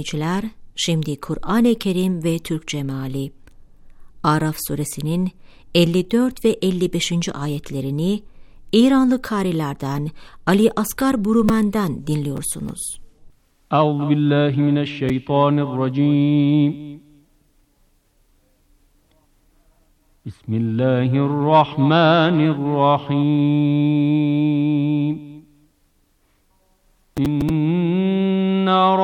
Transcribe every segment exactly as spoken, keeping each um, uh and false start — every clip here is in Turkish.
dinleyiciler, şimdi Kur'an-ı Kerim ve Türkçe meali. Araf suresinin elli dört ve elli beşinci ayetlerini İranlı karilerden Ali Asgar Burumen'den dinliyorsunuz. Euzubillahimineşşeytanirracim. Bismillahirrahmanirrahim. İnne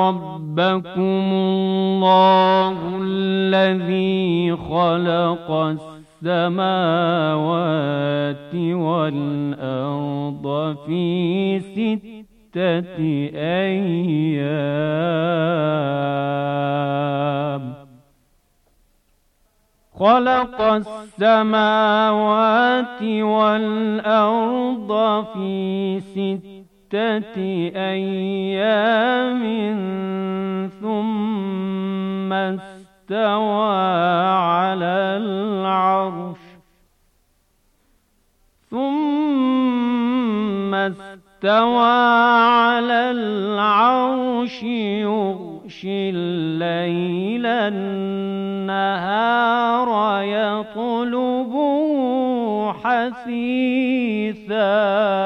rabbekumullâhullezî halakas semâvâti vel arda fî sitteti eyyâm. خلق السماوات والأرض في ستة أيام ثم استوى على العرش ثم استوى على العرش يغشي الليل النهار يطلبه حثيثا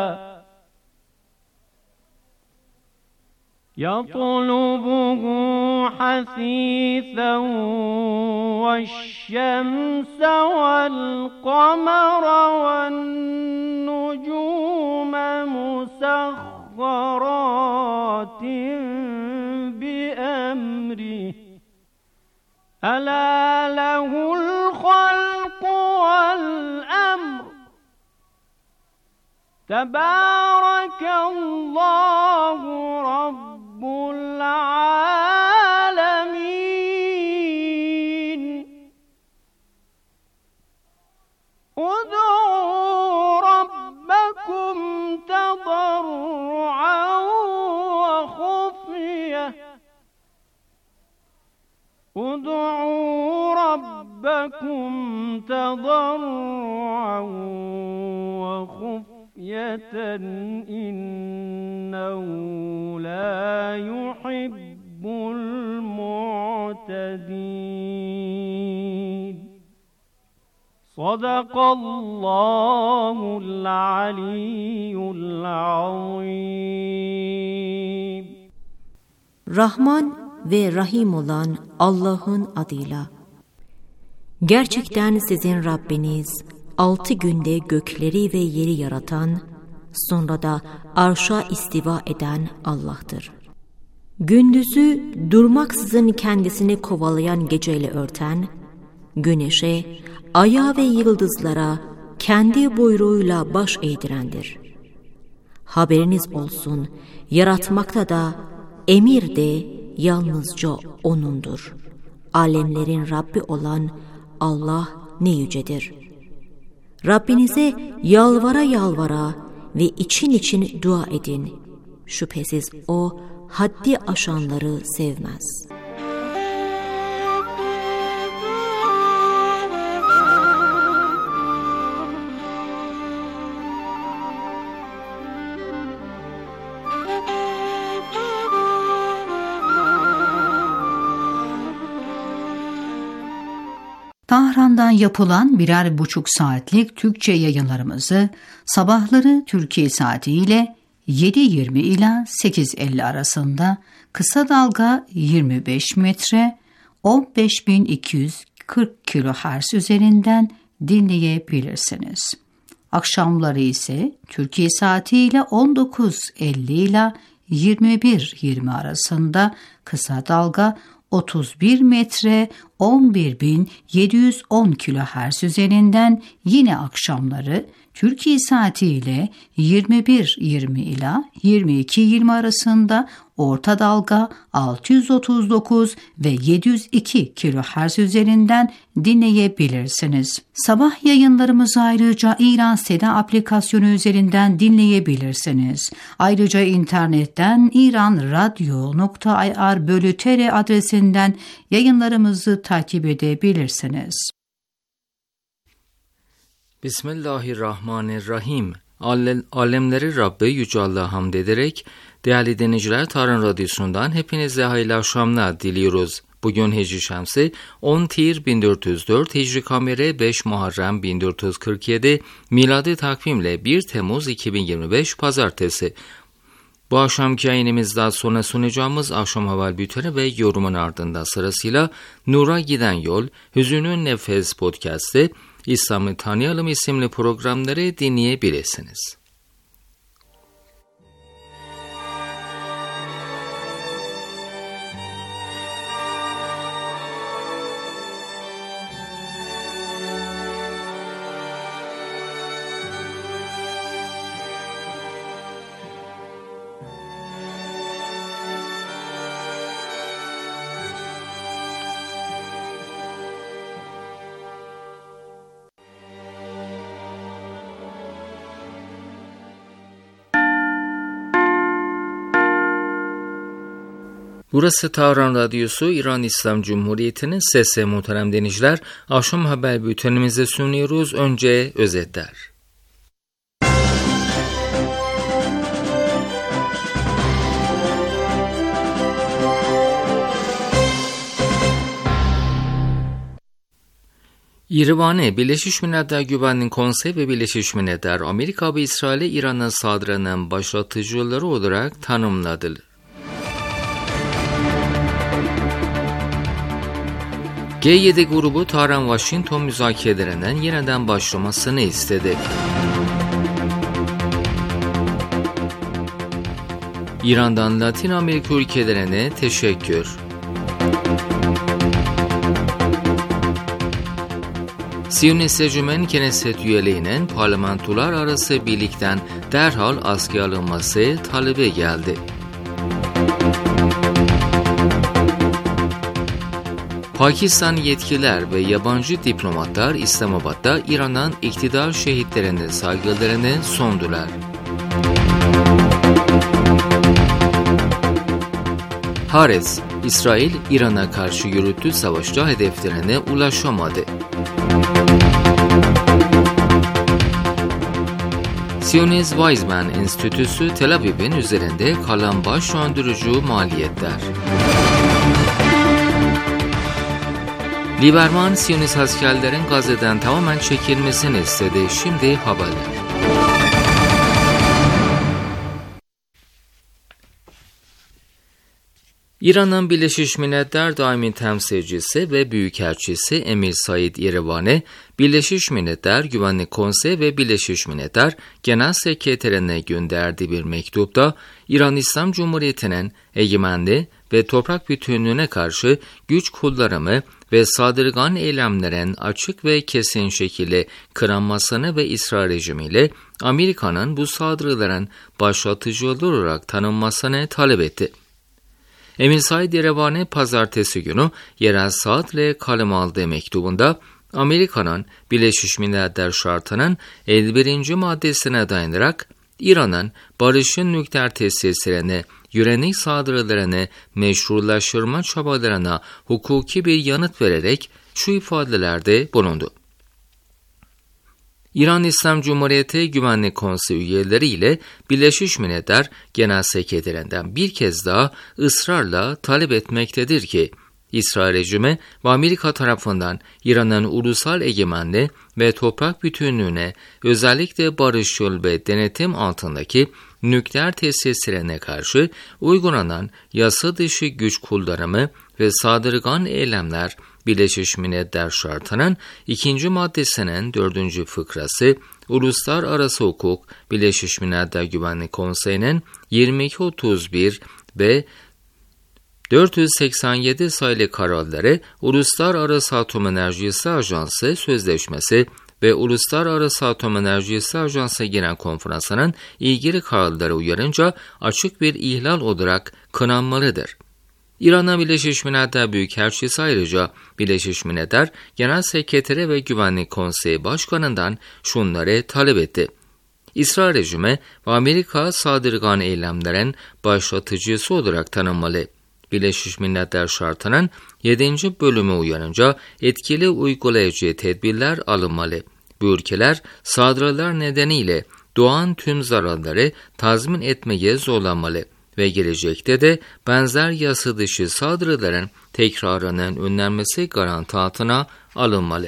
يطلبه حثيثا والشمس والقمر والنجوم مسخرات بأمره ألا له الخلق والأمر تبارك الله رب العالمين ادعوا ربكم تضرعا وخفية ادعوا ربكم تضرعا وخفية إنه لا يحب المعتدين. صدق الله العلي العظيم. Rahman ve Rahim olan Allah'ın adıyla. Gerçekten sizin Rabbiniz altı günde gökleri ve yeri yaratan, sonra da arşa istiva eden Allah'tır. Gündüzü durmaksızın kendisini kovalayan geceyle örten, güneşe, aya ve yıldızlara kendi buyruğuyla baş eğdirendir. Haberiniz olsun, yaratmakta da, emir de yalnızca O'nundur. Alemlerin Rabbi olan Allah ne yücedir. Rabbinize yalvara yalvara ve için için dua edin. Şüphesiz O haddi aşanları sevmez. Tahran'dan yapılan birer buçuk saatlik Türkçe yayınlarımızı sabahları Türkiye saatiyle yedi yirmi ila sekiz elli arasında kısa dalga yirmi beş metre on beş bin iki yüz kırk kilohertz üzerinden dinleyebilirsiniz. Akşamları ise Türkiye saatiyle on dokuz elli ila yirmi bir yirmi arasında kısa dalga otuz bir metre on bir bin yedi yüz on kilohertz üzerinden yine akşamları Türkiye saatiyle yirmi bir yirmi ila yirmi iki yirmi arasında orta dalga altı yüz otuz dokuz ve yedi yüz iki kilohertz üzerinden dinleyebilirsiniz. Sabah yayınlarımızı ayrıca İran Seda aplikasyonu üzerinden dinleyebilirsiniz. Ayrıca internetten iranradio nokta ir bölü tr adresinden yayınlarımızı takip edebilirsiniz. Bismillahirrahmanirrahim. Alemleri Rabbi Yüce Allah'a hamd ederek Değerli dinleyiciler, Tarhan Radyosu'ndan hepinize hayırlı akşamlar diliyoruz. Bugün Hicri Şemsi on Tir bin dört yüz dört, Hicri Kameri beş Muharrem bin dört yüz kırk yedi, miladi takvimle bir Temmuz iki bin yirmi beş Pazartesi. Bu akşamki yayınımızda sonra sunacağımız akşam haber bülteni ve yorumun ardından sırasıyla Nur'a Giden Yol, Hüzünün Nefes Podcast'ı, İslam'ı Tanıyalım isimli programları dinleyebilirsiniz. Burası Tarhan Radyosu, İran İslam Cumhuriyeti'nin sesi. Muhterem dinleyiciler, akşam haber bültenimizi sunuyoruz. Önce özetler. İrivane, Birleşmiş Milletler Güvenlik Konseyi ve Birleşmiş Milletler, Amerika ve İsrail'e İran'a saldırının başlatıcıları olarak tanımladı. G yedi grubu Tahran-Washington müzakerelerinin yeniden başlamasını istedi. İran'dan Latin Amerika ülkelerine teşekkür. Siyonist Egemen Knesset üyeliğinin parlamentolar arası birlikten derhal askıya alınması talebi geldi. Pakistan yetkililer ve yabancı diplomatlar İslamabad'da İran'ın iktidar şehitlerine saygılarını sundular. Haaretz, İsrail, İran'a karşı yürüttüğü savaşta hedeflerine ulaşamadı. Zionist Weizmann Enstitüsü Tel Aviv'in üzerinde kalan baş döndürücü maliyetler. Lieberman, Siyonist askerlerin Gazze'den tamamen çekilmesini istedi. Şimdi haberler. İran'ın Birleşmiş Milletler Daimi Temsilcisi ve Büyükelçisi Emir Said İrivane, Birleşmiş Milletler Güvenlik Konseyi ve Birleşmiş Milletler Genel Sekreterine gönderdiği bir mektupta, İran İslam Cumhuriyeti'nin egemenliği ve toprak bütünlüğüne karşı güç kullanımı ve saldırgan eylemlerin açık ve kesin şekilde kınanmasını ve İsrail rejimiyle Amerika'nın bu saldırıların başlatıcıları olarak tanınmasını talep etti. Emir Said İrivane pazartesi günü yerel saatle kaleme aldığı mektubunda Amerika'nın Birleşmiş Milletler Şartı'nın elli birinci maddesine dayanarak İran'ın barışın nükleer tesislerine yönelik saldırılarını meşrulaştırma çabalarına hukuki bir yanıt vererek şu ifadelerde bulundu. İran İslam Cumhuriyeti Güvenlik Konseyi üyeleri ile Birleşmiş Milletler Genel Sekreterinden bir kez daha ısrarla talep etmektedir ki, İsrail rejimi ve Amerika tarafından İran'ın ulusal egemenliği ve toprak bütünlüğüne özellikle barışçıl ve denetim altındaki nükleer tesislerine karşı uygulanan yasa dışı güç kullanımı ve saldırgan eylemler Birleşmiş Milletler Şartı'nın ikinci maddesinin dördüncü fıkrası, Uluslararası Hukuk, Birleşmiş Milletler Güvenlik Konseyi'nin yirmi iki otuz bir ve dört yüz seksen yedi sayılı kararları, Uluslararası Atom Enerjisi Ajansı Sözleşmesi ve Uluslararası Atom Enerjisi Ajansı Genel Konferansı'nın ilgili kararları uyarınca açık bir ihlal olarak kınanmalıdır. İran'a Birleşmiş Milletler Büyükelçisi ayrıca Birleşmiş Milletler Genel Sekreteri ve Güvenlik Konseyi Başkanı'ndan şunları talep etti. İsrail rejimi ve Amerika saldırgan eylemlerin başlatıcısı olarak tanınmalı. Birleşmiş Milletler Şartı'nın yedinci bölümü uyarınca etkili uygulayıcı tedbirler alınmalı. Bu ülkeler saldırılar nedeniyle doğan tüm zararları tazmin etmeye zorlanmalı ve gelecekte de benzer yasa dışı saldırıların tekrarının önlenmesi garanti altına alınmalı.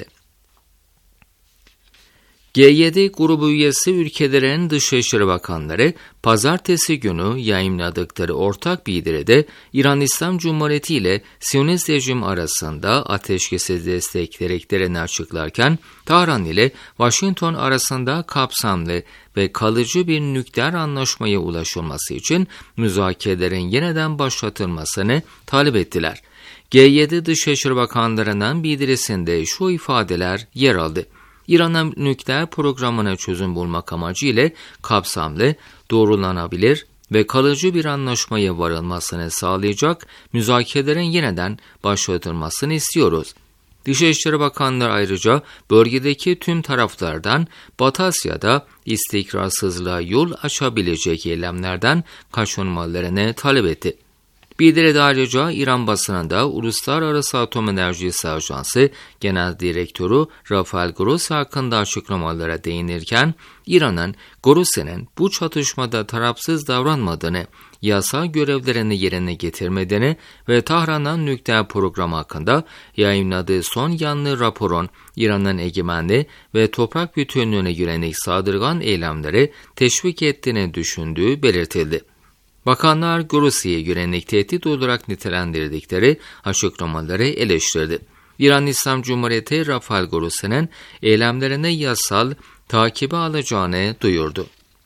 G yedi grubu üyesi ülkelerin Dışişleri Bakanları pazartesi günü yayımladıkları ortak bildiride İran İslam Cumhuriyeti ile Siyonist rejim arasında ateşkesi desteklediklerini açıklarken Tahran ile Washington arasında kapsamlı ve kalıcı bir nükleer anlaşmaya ulaşılması için müzakerelerin yeniden başlatılmasını talep ettiler. G yedi Dışişleri Bakanlarından bildirisinde şu ifadeler yer aldı. İran'ın nükleer programına çözüm bulmak amacıyla kapsamlı, doğrulanabilir ve kalıcı bir anlaşmaya varılmasını sağlayacak müzakerelerin yeniden başlatılmasını istiyoruz. Dışişleri Bakanları ayrıca bölgedeki tüm taraflardan Batı Asya'da istikrarsızlığa yol açabilecek eylemlerden kaçınmalarını talep etti. Bildiride ayrıca İran basınında Uluslararası Atom Enerjisi Ajansı Genel Direktörü Rafael Grossi hakkında açıklamalara değinirken, İran'ın Grossi'nin bu çatışmada tarafsız davranmadığını, yasa görevlerini yerine getirmediğini ve Tahran'ın nükleer programı hakkında yayınladığı son yanlı raporun İran'ın egemenliği ve toprak bütünlüğüne yönelik saldırgan eylemleri teşvik ettiğini düşündüğü belirtildi. Bakanlar Grossi'ye yönelik tehdit olarak nitelendirdikleri açıklamaları eleştirdi. İran İslam Cumhuriyeti Rafael Grossi'nin eylemlerine yasal takibi alacağını duyurdu.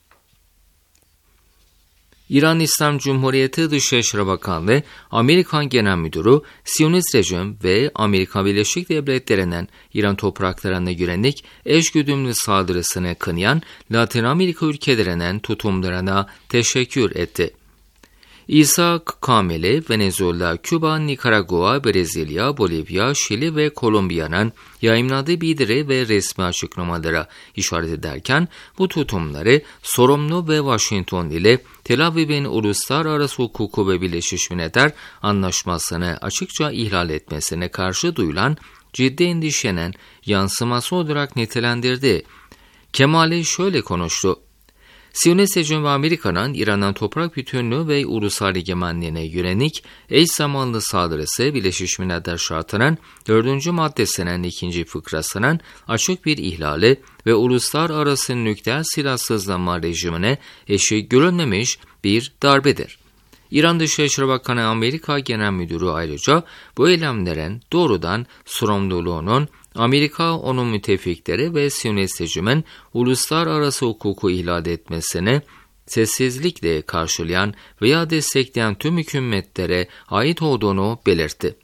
İran İslam Cumhuriyeti Dışişleri Bakanlığı, Amerikan Genel Müdürü, Siyonist rejim ve Amerika Birleşik Devletleri'nin İran topraklarına yönelik eşgüdümlü saldırısını kınayan Latin Amerika ülkelerinin tutumlarına teşekkür etti. İsa Kameli, Venezuela, Küba, Nikaragua, Brezilya, Bolivya, Şili ve Kolombiya'nın yayımladığı bildiri ve resmi açıklamalara işaret ederken bu tutumları sorumlu ve Washington ile Tel Aviv'in uluslararası hukuku ve Birleşmiş Milletler Anlaşması'nı açıkça ihlal etmesine karşı duyulan ciddi endişenin yansıması olarak nitelendirdi. Kemali şöyle konuştu. Siyonist rejim ve Amerika'nın İran'ın toprak bütünlüğü ve ulusal egemenliğine yönelik eş zamanlı saldırısı Birleşmiş Milletler Şartı'nın dördüncü maddesinin ikinci fıkrasının açık bir ihlali ve uluslararası nükleer silahsızlanma rejimine eşi görülmemiş bir darbedir. İran Dışişleri Bakanı Amerika Genel Müdürü ayrıca bu eylemlerin doğrudan sorumluluğunun Amerika, onun müttefikleri ve Siyonist rejimin uluslararası hukuku ihlal etmesini sessizlikle karşılayan veya destekleyen tüm hükümetlere ait olduğunu belirtti.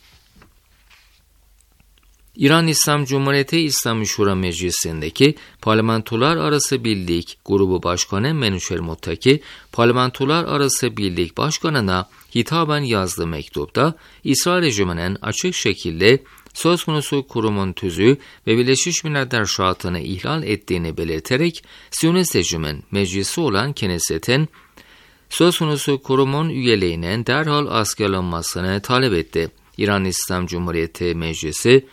İran İslam Cumhuriyeti İslami Şura Meclisi'ndeki Parlamentolar Arası Birlik Grubu Başkanı Menüşer Muttaki, Parlamentolar Arası Birlik Başkanı'na hitaben yazdığı mektupta İsrail rejiminin açık şekilde söz konusu kurumun tüzüğü ve Birleşmiş Milletler Şartı'nı ihlal ettiğini belirterek Siyonist rejimin meclisi olan Knesset'in söz konusu kurumun üyeliğinin derhal askerlenmesini talep etti. İran İslam Cumhuriyeti Meclisi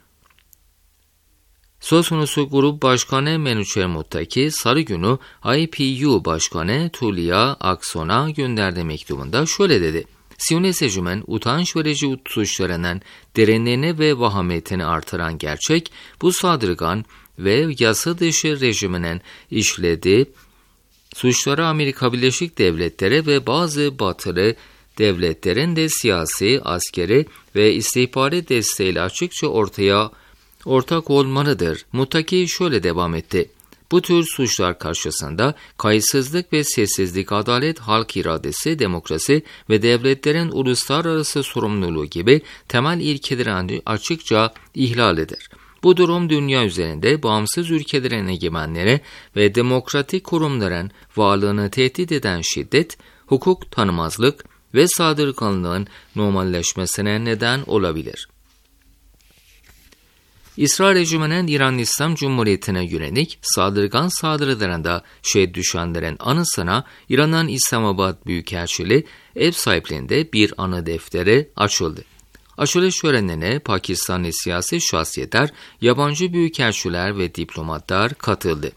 söz konusu grup başkanı Menüşer Muttaki, Salı günü I P U Başkanı Tulya Akson'a gönderdiği mektubunda şöyle dedi. Siyonist rejimin utanç verici suçlarının derinliğini ve vahametini artıran gerçek, bu saldırgan ve yasa dışı rejiminin işlediği suçları Amerika Birleşik Devletleri ve bazı batılı devletlerin de siyasi, askeri ve istihbari desteğiyle açıkça ortaya ortak olmalıdır. Muttaki şöyle devam etti. Bu tür suçlar karşısında kayıtsızlık ve sessizlik, adalet, halk iradesi, demokrasi ve devletlerin uluslararası sorumluluğu gibi temel ilkeleri açıkça ihlalidir. Bu durum dünya üzerinde bağımsız ülkelerin egemenleri ve demokratik kurumların varlığını tehdit eden şiddet, hukuk tanımazlık ve saldırganlığın normalleşmesine neden olabilir. İsrail rejiminin İran İslam Cumhuriyeti'ne yönelik saldırgan saldırılarında şehit düşenlerin anısına İran'ın İslamabad Büyükelçiliği ev sahipliğinde bir anı defteri açıldı. Açılış törenine Pakistanlı siyasi şahsiyetler, yabancı büyükelçiler ve diplomatlar katıldı.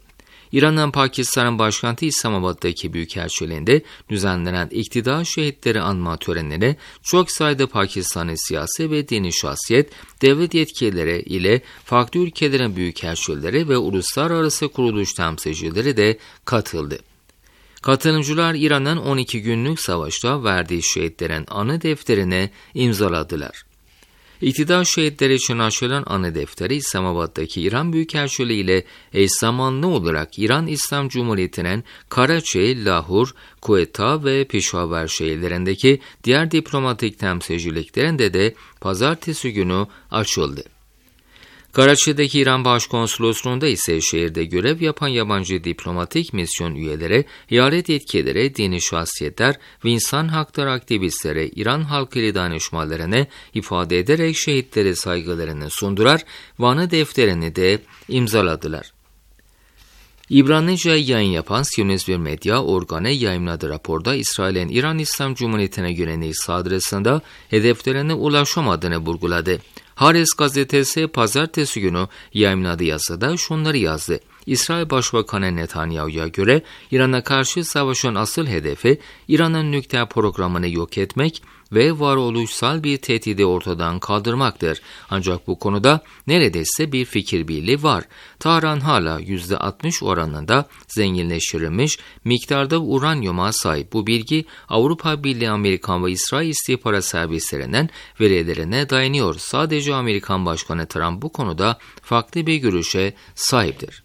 İran'dan Pakistan'ın başkenti İslamabad'daki büyükelçiliğinde düzenlenen iktidar şehitleri anma törenine çok sayıda Pakistanlı siyasi ve dini şahsiyet, devlet yetkilileri ile farklı ülkelerin büyükelçileri ve uluslararası kuruluş temsilcileri de katıldı. Katılımcılar İran'ın on iki günlük savaşta verdiği şehitlerin anı defterine imzaladılar. İktidar şehitleri için açılan anı defteri İslamabad'daki İran Büyükelçiliği ile eş zamanlı olarak İran İslam Cumhuriyeti'nin Karaçi, Lahur, Quetta ve Peshawar şehirlerindeki diğer diplomatik temsilciliklerinde de pazartesi günü açıldı. Karaçi'deki İran Başkonsolosluğu'nda ise şehirde görev yapan yabancı diplomatik misyon üyeleri, eyalet yetkilileri, dini şahsiyetler ve insan hakları aktivistleri İran halkıyla danışmalarını ifade ederek şehitlere saygılarını sundular ve anı defterini de imzaladılar. İbranice yayın yapan Siyonist bir medya organı yayımladığı raporda İsrail'in İran İslam Cumhuriyeti'ne yönelik saldırısında hedeflerine ulaşamadığını vurguladı. Haaretz gazetesi pazartesi günü yayımladığı yazıda şunları yazdı. İsrail Başbakanı Netanyahu'ya göre İran'a karşı savaşın asıl hedefi İran'ın nükleer programını yok etmek ve varoluşsal bir tehdidi ortadan kaldırmaktır. Ancak bu konuda neredeyse bir fikir birliği var. Tahran hala yüzde altmış oranında zenginleştirilmiş miktarda uranyuma sahip. Bu bilgi Avrupa Birliği, Amerikan ve İsrail istihbarat servislerinin verilerine dayanıyor. Sadece Amerikan Başkanı Trump bu konuda farklı bir görüşe sahiptir.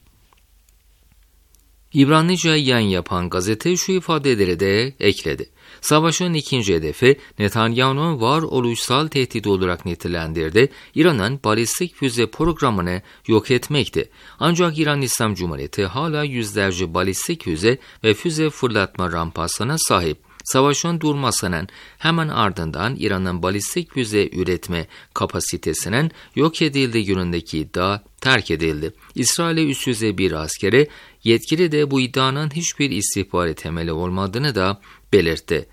İbranice yayın yapan gazete şu ifadeleri de ekledi. Savaşın ikinci hedefi Netanyahu'nun varoluşsal tehdit olarak nitelendirdi. İran'ın balistik füze programını yok etmekti. Ancak İran İslam Cumhuriyeti hala yüzlerce balistik füze ve füze fırlatma rampasına sahip. Savaşın durmasının hemen ardından İran'ın balistik füze üretme kapasitesinin yok edildiği yönündeki iddia terk edildi. İsrail'e üst düzey bir askeri yetkili de bu iddianın hiçbir istihbarat temeli olmadığını da belirtti.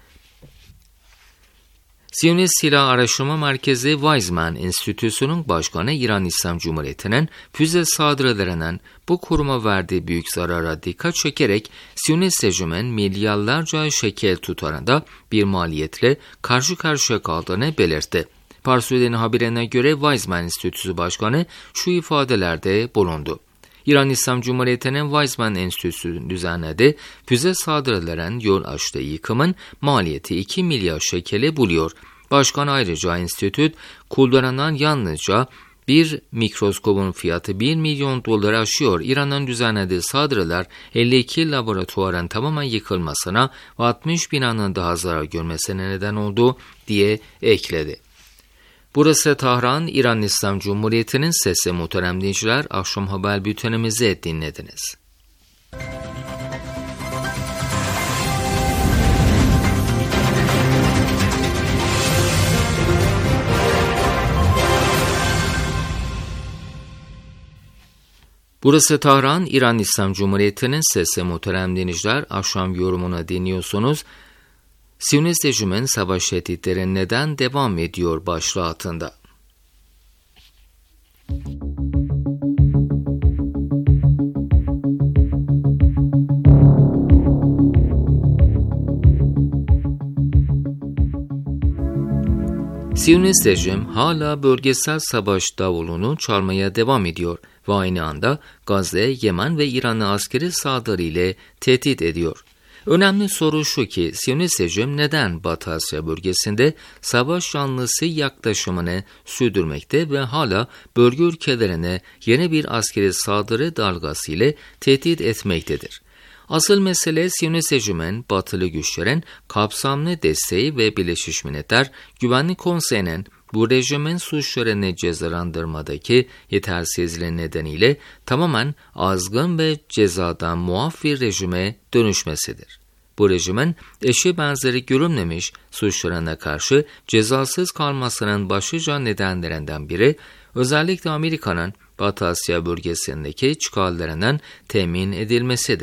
Siyonist Silah Araştırma Merkezi Weizmann Enstitüsü'nün başkanı İran İslam Cumhuriyeti'nin füze saldırılarının bu kuruma verdiği büyük zarara dikkat çekerek Siyonist rejimin milyarlarca şekel tutarında bir maliyetle karşı karşıya kaldığını belirtti. Parsü'den haberine göre Weizmann Enstitüsü Başkanı şu ifadelerde bulundu. İran İslam Cumhuriyeti'nin Weizmann Enstitüsü düzenledi, füze saldırıların yol açtığı yıkımın maliyeti iki milyar şekeli buluyor. Başkan ayrıca enstitü kullanılan yalnızca bir mikroskobun fiyatı bir milyon dolar aşıyor. İran'ın düzenlediği saldırılar elli iki laboratuvarın tamamen yıkılmasına ve altmış binanın daha zarar görmesine neden oldu diye ekledi. Burası Tahran, İran İslam Cumhuriyeti'nin sesi. Muhterem dinleyiciler, akşam haber bültenimizi dinlediniz. Burası Tahran, İran İslam Cumhuriyeti'nin sesi. Muhterem dinleyiciler, akşam yorumunu dinliyorsunuz. Siyonist rejimin savaş tehditleri neden devam ediyor başlığı altında. Siyonist rejim hala bölgesel savaş davulunu çalmaya devam ediyor ve aynı anda Gazze, Yemen ve İran'ı askeri saldırı ile tehdit ediyor. Önemli soru şu ki, Siyonist rejim neden Batı Asya bölgesinde savaş yanlısı yaklaşımını sürdürmekte ve hala bölge ülkelerine yeni bir askeri saldırı dalgası ile tehdit etmektedir? Asıl mesele Siyonist rejimin batılı güçlerin kapsamlı desteği ve Birleşmiş Milletler Güvenlik Konseyi'nin bu rejimin suçlarını cezalandırmadaki yetersizliği nedeniyle tamamen azgın ve cezadan muaf bir rejime dönüşmesidir. Bu rejimin eşi benzeri görülmemiş suçlarına karşı cezasız kalmasının başlıca nedenlerinden biri, özellikle Amerika'nın Batı Asya bölgesindeki çıkarlarının temin edilmesidir.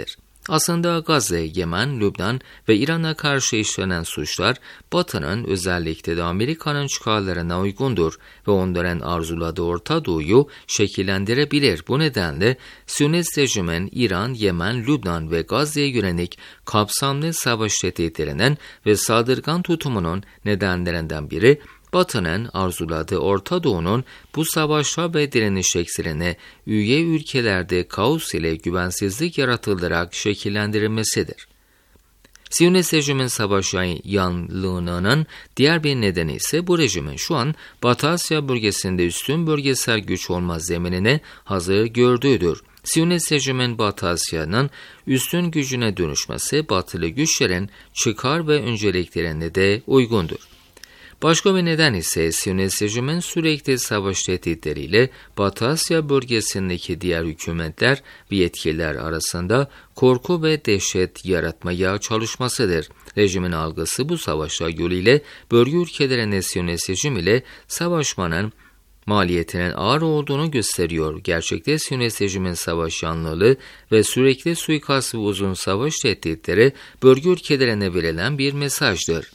Aslında Gazze, Yemen, Lübnan ve İran'a karşı işlenen suçlar Batı'nın, özellikle de Amerika'nın çıkarlarına uygundur ve onların arzuladığı Orta Doğu'yu şekillendirebilir. Bu nedenle Siyonist rejimin İran, Yemen, Lübnan ve Gazze'ye yönelik kapsamlı savaş tehditlerinin ve saldırgan tutumunun nedenlerinden biri, Batı'nın arzuladığı Orta Doğu'nun bu savaşa ve direniş eksenine üye ülkelerde kaos ile güvensizlik yaratılarak şekillendirilmesidir. Siyonist rejimin savaş yanlılığının diğer bir nedeni ise bu rejimin şu an Batı Asya bölgesinde üstün bölgesel güç olma zeminine hazır gördüğüdür. Siyonist rejimin Batı Asya'nın üstün gücüne dönüşmesi batılı güçlerin çıkar ve önceliklerine de uygundur. Başka bir neden ise Siyonist rejimin sürekli savaş tehditleriyle Batı Asya bölgesindeki diğer hükümetler ve yetkililer arasında korku ve dehşet yaratmaya çalışmasıdır. Rejimin algısı bu savaşlar yoluyla bölge ülkelerine Siyonist rejim ile savaşmanın maliyetinin ağır olduğunu gösteriyor. Gerçekte Siyonist rejimin savaş yanlılığı ve sürekli suikast ve uzun savaş tehditleri bölge ülkelerine verilen bir mesajdır.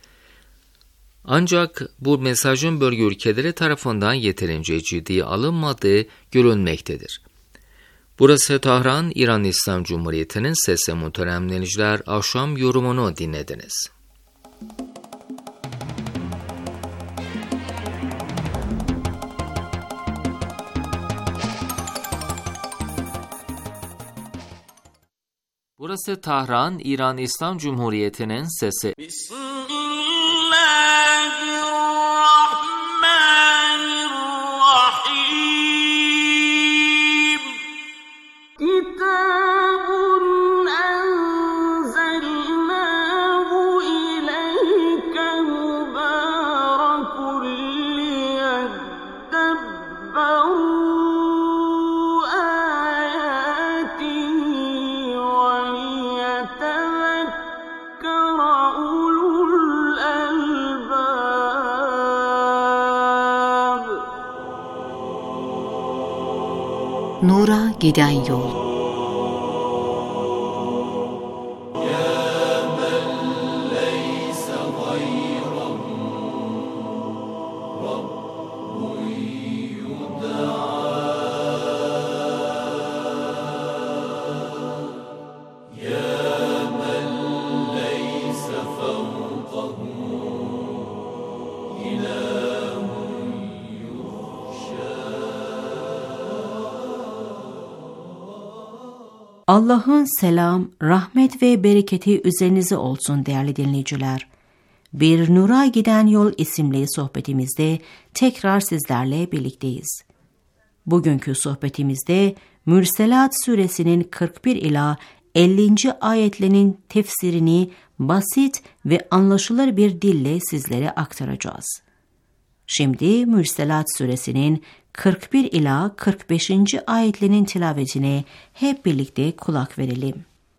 Ancak bu mesajın bölge ülkeleri tarafından yeterince ciddiye alınmadığı görülmektedir. Burası Tahran, İran İslam Cumhuriyeti'nin sesi muhterem dinleyiciler, akşam yorumunu dinlediniz. Burası Tahran, İran İslam Cumhuriyeti'nin sesi. Nur'a giden yol. Allah'ın selam, rahmet ve bereketi üzerinize olsun değerli dinleyiciler. Bir Nur'a Giden Yol isimli sohbetimizde tekrar sizlerle birlikteyiz. Bugünkü sohbetimizde Mürselat suresinin kırk bir ila ellinci ayetlerinin tefsirini basit ve anlaşılır bir dille sizlere aktaracağız. Şimdi Mürselat suresinin kırk bir ila kırk beşinci ayetlerinin tilavetine hep birlikte kulak verelim.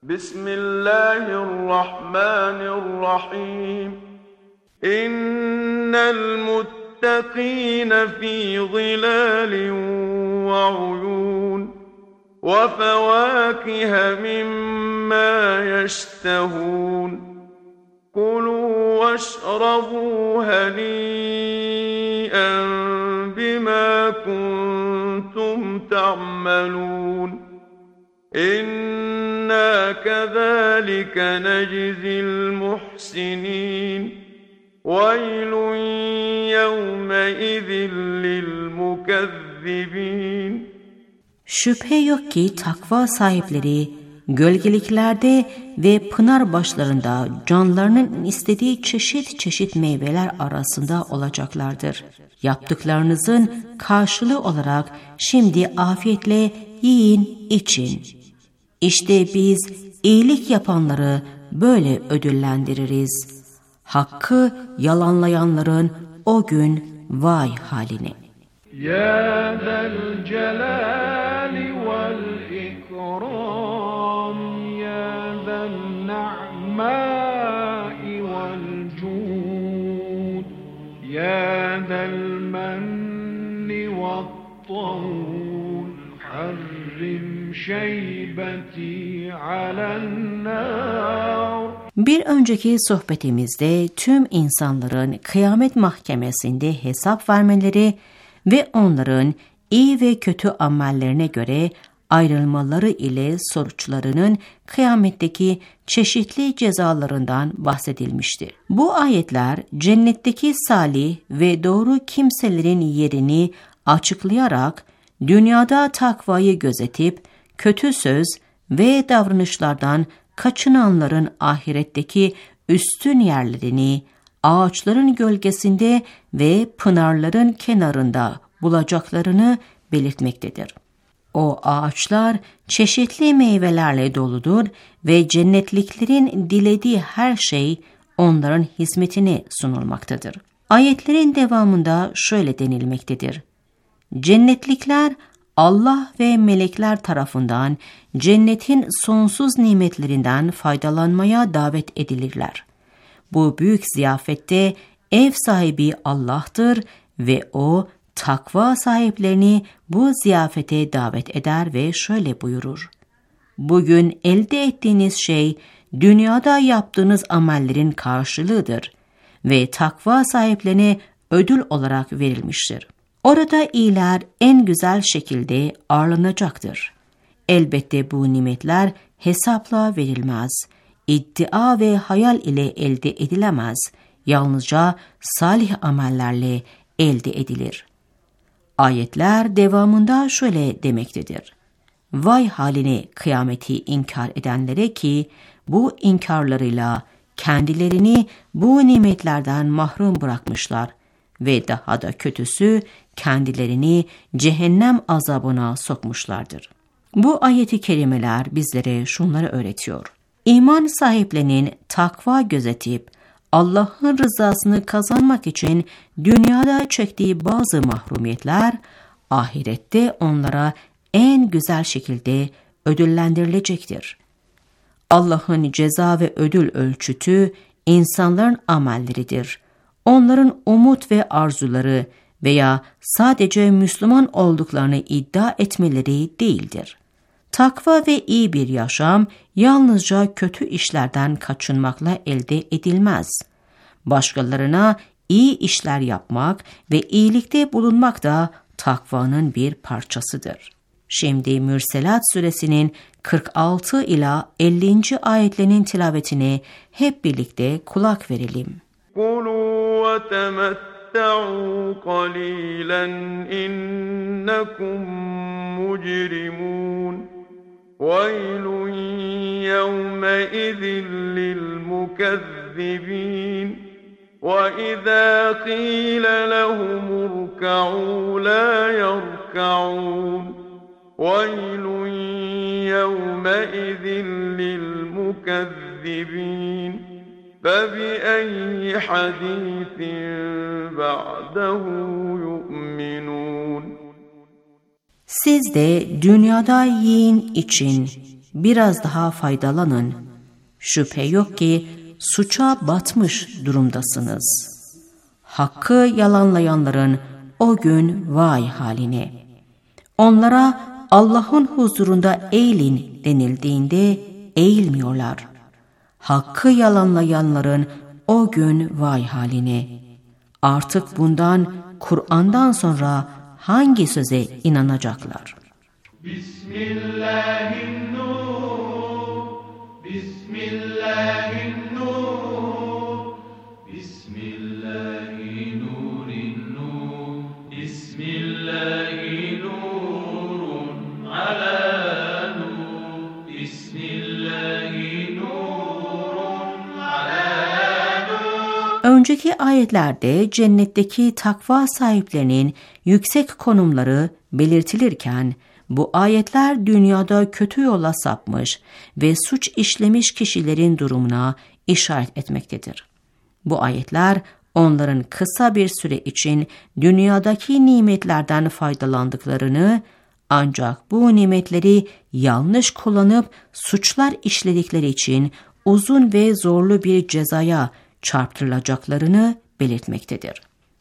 Bismillahirrahmanirrahim. İnnel muttakîne fî zilâlin ve uyûn ve fevâkihe mimmâ yeştehûn. Kulû veşrabû henî'en bimâ kuntum ta'melûn. İnna kezâlike neczil muhsinîn. Veylun yevmeizin lil mukezzibîn. Şüphe yok ki takva sahipleri gölgeliklerde ve pınar başlarında canlarının istediği çeşit çeşit meyveler arasında olacaklardır. Yaptıklarınızın karşılığı olarak şimdi afiyetle yiyin, için. İşte biz iyilik yapanları böyle ödüllendiririz. Hakkı yalanlayanların o gün vay haline. Ya zel celali vel ikram, ya zel na'mai vel cud, ya zel menni vel tavun, حرم شيبتي على النار. Bir önceki sohbetimizde tüm insanların kıyamet mahkemesinde hesap vermeleri ve onların iyi ve kötü amellerine göre ayrılmaları ile sonuçlarının kıyametteki çeşitli cezalarından bahsedilmiştir. Bu ayetler cennetteki salih ve doğru kimselerin yerini açıklayarak dünyada takvayı gözetip kötü söz ve davranışlardan kaçınanların ahiretteki üstün yerlerini ağaçların gölgesinde ve pınarların kenarında bulacaklarını belirtmektedir. O ağaçlar çeşitli meyvelerle doludur ve cennetliklerin dilediği her şey onların hizmetine sunulmaktadır. Ayetlerin devamında şöyle denilmektedir: Cennetlikler Allah ve melekler tarafından cennetin sonsuz nimetlerinden faydalanmaya davet edilirler. Bu büyük ziyafette ev sahibi Allah'tır ve O takva sahiplerini bu ziyafete davet eder ve şöyle buyurur: Bugün elde ettiğiniz şey dünyada yaptığınız amellerin karşılığıdır ve takva sahiplerine ödül olarak verilmiştir. Orada iyiler en güzel şekilde ağırlanacaktır. Elbette bu nimetler hesapla verilmez, iddia ve hayal ile elde edilemez, yalnızca salih amellerle elde edilir. Ayetler devamında şöyle demektedir: Vay haline kıyameti inkar edenlere ki bu inkarlarıyla kendilerini bu nimetlerden mahrum bırakmışlar ve daha da kötüsü kendilerini cehennem azabına sokmuşlardır. Bu ayeti kerimeler bizlere şunları öğretiyor: İman sahiplerinin takva gözetip Allah'ın rızasını kazanmak için dünyada çektiği bazı mahrumiyetler ahirette onlara en güzel şekilde ödüllendirilecektir. Allah'ın ceza ve ödül ölçütü insanların amelleridir. Onların umut ve arzuları veya sadece Müslüman olduklarını iddia etmeleri değildir. Takva ve iyi bir yaşam yalnızca kötü işlerden kaçınmakla elde edilmez. Başkalarına iyi işler yapmak ve iyilikte bulunmak da takvanın bir parçasıdır. Şimdi Mürselat suresinin kırk altı ila ellinci ayetlerinin tilavetine hep birlikte kulak verelim. كُلُوا وَتَمَتَّعُوا قَلِيلًا إِنَّكُمْ مُجْرِمُونَ وَيْلٌ يَوْمَئِذٍ لِلْمُكَذِّبِينَ وَإِذَا قِيلَ لَهُمُ ارْكَعُوا لَا يَرْكَعُونَ وَيْلٌ يَوْمَئِذٍ لِلْمُكَذِّبِينَ فَبِأَيِّ حَدِيثٍ بَعْدَهُ يُؤْمِنُونَ. Siz de dünyada yiyin için biraz daha faydalanın. Şüphe yok ki suça batmış durumdasınız. Hakkı yalanlayanların o gün vay haline. Onlara Allah'ın huzurunda eğilin denildiğinde eğilmiyorlar. Hakkı yalanlayanların o gün vay haline. Artık bundan, Kur'an'dan sonra hangi söze inanacaklar? Bismillahirrahmanirrahim. Bismillahirrahmanirrahim. Bismillahirrahmanirrahim. Bismillahirrahmanirrahim. Ala nur. Bismillahirrahmanirrahim. Önceki ayetlerde cennetteki takva sahiplerinin yüksek konumları belirtilirken, bu ayetler dünyada kötü yola sapmış ve suç işlemiş kişilerin durumuna işaret etmektedir. Bu ayetler onların kısa bir süre için dünyadaki nimetlerden faydalandıklarını, ancak bu nimetleri yanlış kullanıp suçlar işledikleri için uzun ve zorlu bir cezaya çarptırılacaklarını belirtmektedir.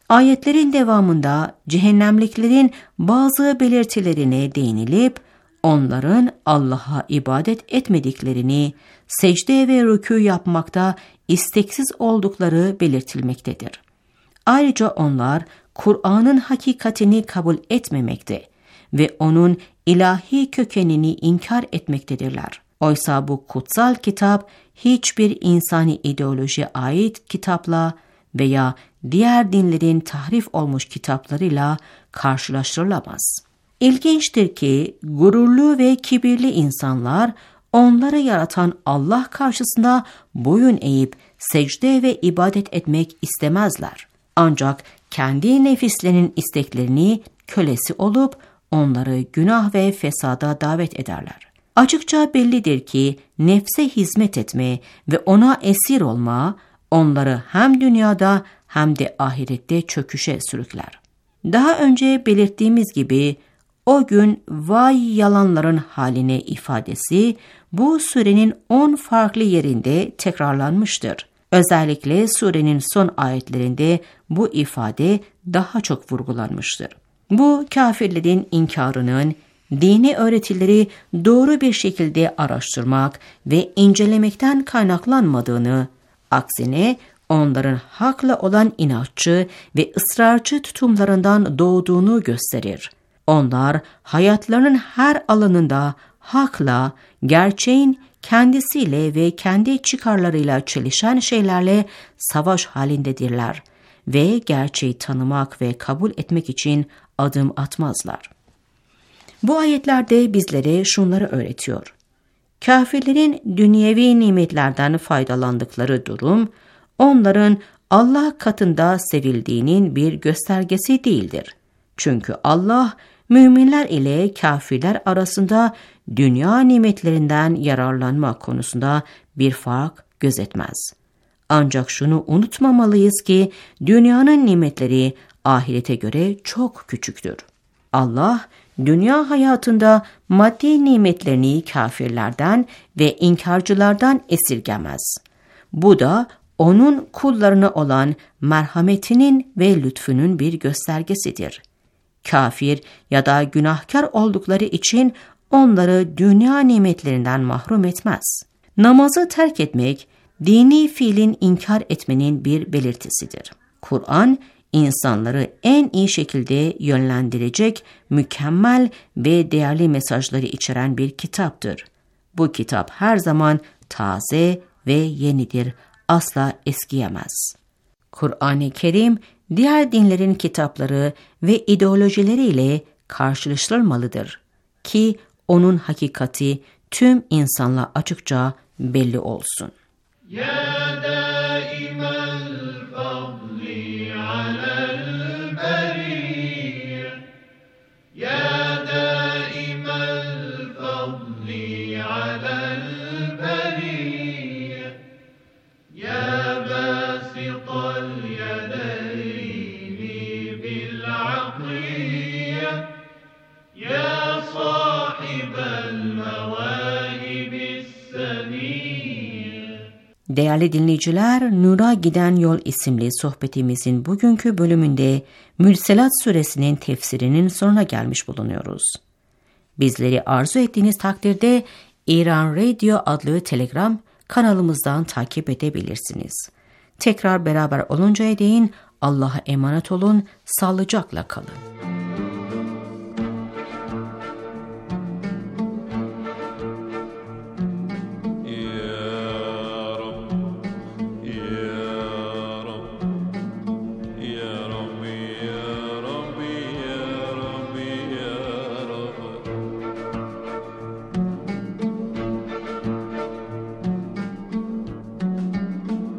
Ayetlerin devamında cehennemliklerin bazı belirtilerine değinilip onların Allah'a ibadet etmediklerini, secde ve rükû yapmakta isteksiz oldukları belirtilmektedir. Ayrıca onlar Kur'an'ın hakikatini kabul etmemekte ve onun ilahi kökenini inkar etmektedirler. Oysa bu kutsal kitap hiçbir insani ideolojiye ait kitapla veya diğer dinlerin tahrif olmuş kitaplarıyla karşılaştırılamaz. İlginçtir ki gururlu ve kibirli insanlar onları yaratan Allah karşısında boyun eğip secde ve ibadet etmek istemezler. Ancak kendi nefislerinin isteklerini kölesi olup onları günah ve fesada davet ederler. Açıkça bellidir ki nefse hizmet etme ve ona esir olma onları hem dünyada hem de ahirette çöküşe sürükler. Daha önce belirttiğimiz gibi o gün vay yalanların haline ifadesi bu surenin on farklı yerinde tekrarlanmıştır. Özellikle surenin son ayetlerinde bu ifade daha çok vurgulanmıştır. Bu kafirlerin inkarının dini öğretileri doğru bir şekilde araştırmak ve incelemekten kaynaklanmadığını, aksine onların hakla olan inatçı ve ısrarcı tutumlarından doğduğunu gösterir. Onlar hayatlarının her alanında hakla, gerçeğin kendisiyle ve kendi çıkarlarıyla çelişen şeylerle savaş halindedirler ve gerçeği tanımak ve kabul etmek için adım atmazlar. Bu ayetlerde bizlere şunları öğretiyor. Kafirlerin dünyevi nimetlerden faydalandıkları durum, onların Allah katında sevildiğinin bir göstergesi değildir. Çünkü Allah, müminler ile kafirler arasında dünya nimetlerinden yararlanma konusunda bir fark gözetmez. Ancak şunu unutmamalıyız ki dünyanın nimetleri ahirete göre çok küçüktür. Allah, dünya hayatında maddi nimetlerini kafirlerden ve inkarcılardan esirgemez. Bu da onun kullarına olan merhametinin ve lütfunun bir göstergesidir. Kafir ya da günahkar oldukları için onları dünya nimetlerinden mahrum etmez. Namazı terk etmek, dini fiilin inkar etmenin bir belirtisidir. Kur'an, insanları en iyi şekilde yönlendirecek mükemmel ve değerli mesajları içeren bir kitaptır. Bu kitap her zaman taze ve yenidir, asla eskiyemez. Kur'an-ı Kerim, diğer dinlerin kitapları ve ideolojileriyle karşılaştırılmalıdır ki onun hakikati tüm insanlığa açıkça belli olsun. Ya daimel fadli alel beriyye, ya daimel fadli alel beriyye, ya basital yedeyni bil aqiyye, ya sahibel mevâhibis seniyye. Değerli dinleyiciler, Nur'a Giden Yol isimli sohbetimizin bugünkü bölümünde Mürselat Suresinin tefsirinin sonuna gelmiş bulunuyoruz. Bizleri arzu ettiğiniz takdirde İran Radio adlı Telegram kanalımızdan takip edebilirsiniz. Tekrar beraber oluncaya değin Allah'a emanet olun, sağlıcakla kalın.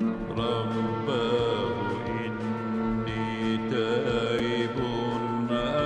رباه إني تائب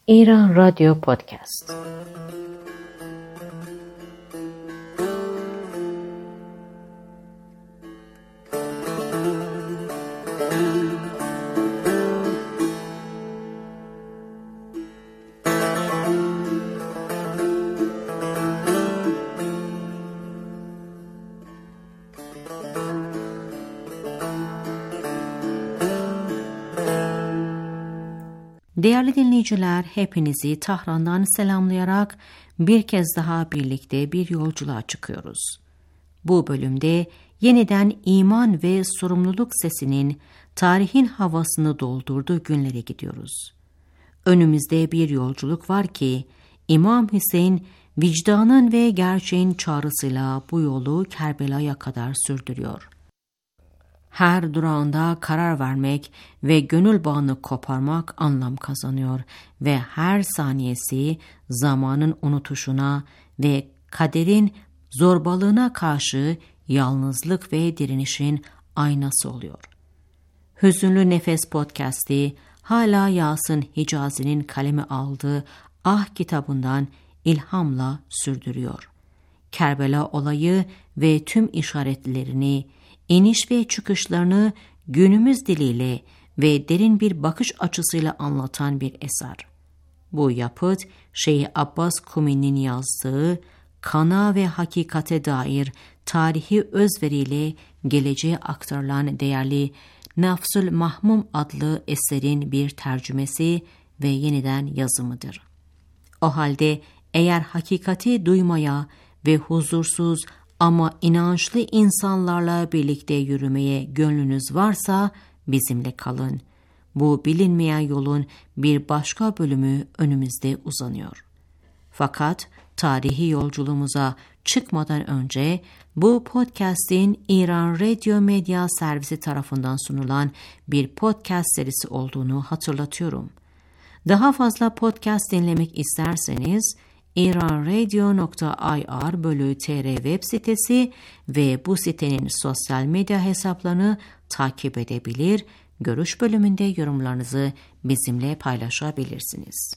İran Radyo Podcast. Değerli dinleyiciler, hepinizi Tahran'dan selamlayarak bir kez daha birlikte bir yolculuğa çıkıyoruz. Bu bölümde yeniden iman ve sorumluluk sesinin tarihin havasını doldurduğu günlere gidiyoruz. Önümüzde bir yolculuk var ki İmam Hüseyin vicdanın ve gerçeğin çağrısıyla bu yolu Kerbela'ya kadar sürdürüyor. Her durağında karar vermek ve gönül bağını koparmak anlam kazanıyor ve her saniyesi zamanın unutuşuna ve kaderin zorbalığına karşı yalnızlık ve direnişin aynası oluyor. Hüzünlü Nefes Podcast'i hala Yasin Hicazi'nin kaleme aldığı Ah kitabından ilhamla sürdürüyor. Kerbela olayı ve tüm işaretlerini, iniş ve çıkışlarını günümüz diliyle ve derin bir bakış açısıyla anlatan bir eser. Bu yapıt, Şeyh Abbas Kumi'nin yazdığı kana ve hakikate dair tarihi özveriyle geleceğe aktarılan değerli Nafsül Mahmum adlı eserin bir tercümesi ve yeniden yazımıdır. O halde eğer hakikati duymaya ve huzursuz ama inançlı insanlarla birlikte yürümeye gönlünüz varsa bizimle kalın. Bu bilinmeyen yolun bir başka bölümü önümüzde uzanıyor. Fakat tarihi yolculuğumuza çıkmadan önce bu podcast'in İran Radyo Medya Servisi tarafından sunulan bir podcast serisi olduğunu hatırlatıyorum. Daha fazla podcast dinlemek isterseniz iranradio nokta ir bölü tr web sitesi ve bu sitenin sosyal medya hesaplarını takip edebilir, görüş bölümünde yorumlarınızı bizimle paylaşabilirsiniz.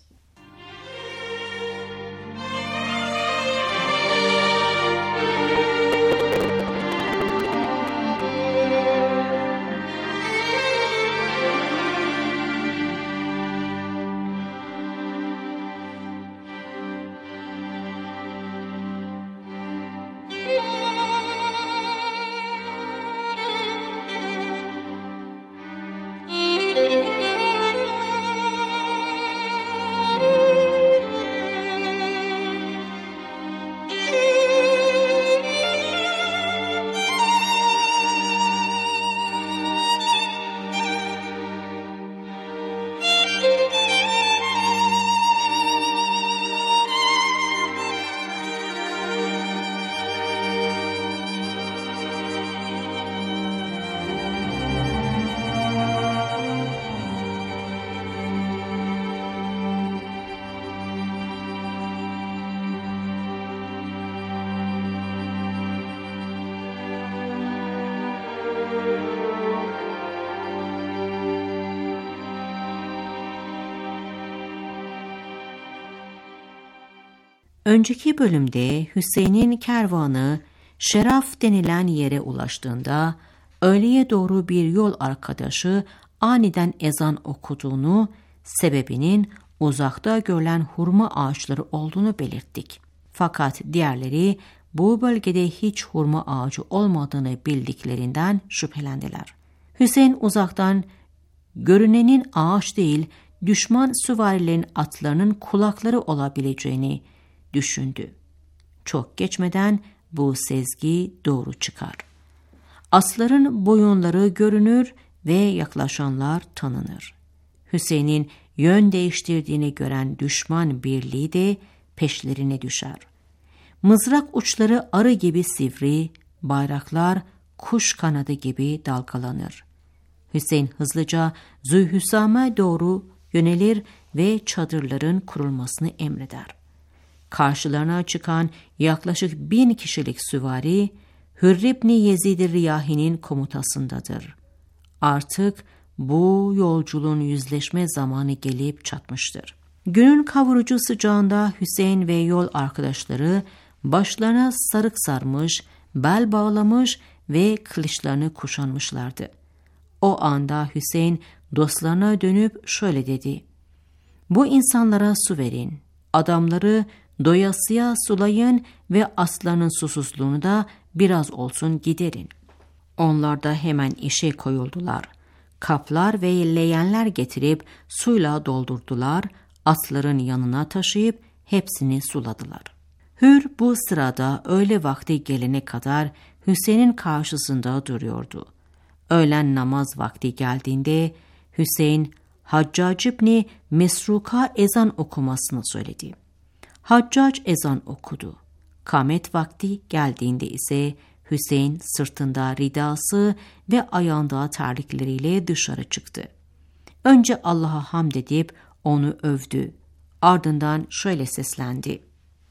Önceki bölümde Hüseyin'in kervanı Şeraf denilen yere ulaştığında öğleye doğru bir yol arkadaşı aniden ezan okuduğunu, sebebinin uzakta görülen hurma ağaçları olduğunu belirttik. Fakat diğerleri bu bölgede hiç hurma ağacı olmadığını bildiklerinden şüphelendiler. Hüseyin uzaktan görünenin ağaç değil, düşman süvarilerin atlarının kulakları olabileceğini düşündü. Çok geçmeden bu sezgi doğru çıkar. Asların boyunları görünür ve yaklaşanlar tanınır. Hüseyin'in yön değiştirdiğini gören düşman birliği de peşlerine düşer. Mızrak uçları arı gibi sivri, bayraklar kuş kanadı gibi dalgalanır. Hüseyin hızlıca Zühüsam'a doğru yönelir ve çadırların kurulmasını emreder. Karşılarına çıkan yaklaşık bin kişilik süvari, Hürr ibn Yezid Riyahi'nin komutasındadır. Artık bu yolculuğun yüzleşme zamanı gelip çatmıştır. Günün kavurucu sıcağında Hüseyin ve yol arkadaşları başlarına sarık sarmış, bel bağlamış ve kılıçlarını kuşanmışlardı. O anda Hüseyin dostlarına dönüp şöyle dedi: "Bu insanlara su verin, adamları doyasıya sulayın ve aslanın susuzluğunu da biraz olsun giderin." Onlar da hemen işe koyuldular. Kaplar ve leğenler getirip suyla doldurdular, atların yanına taşıyıp hepsini suladılar. Hür bu sırada öğle vakti gelene kadar Hüseyin'in karşısında duruyordu. Öğlen namaz vakti geldiğinde Hüseyin, Haccac İbni Mesruk'a ezan okumasını söyledi. Haccac ezan okudu. Kâmet vakti geldiğinde ise Hüseyin sırtında ridası ve ayağında terlikleriyle dışarı çıktı. Önce Allah'a hamd edip onu övdü. Ardından şöyle seslendi: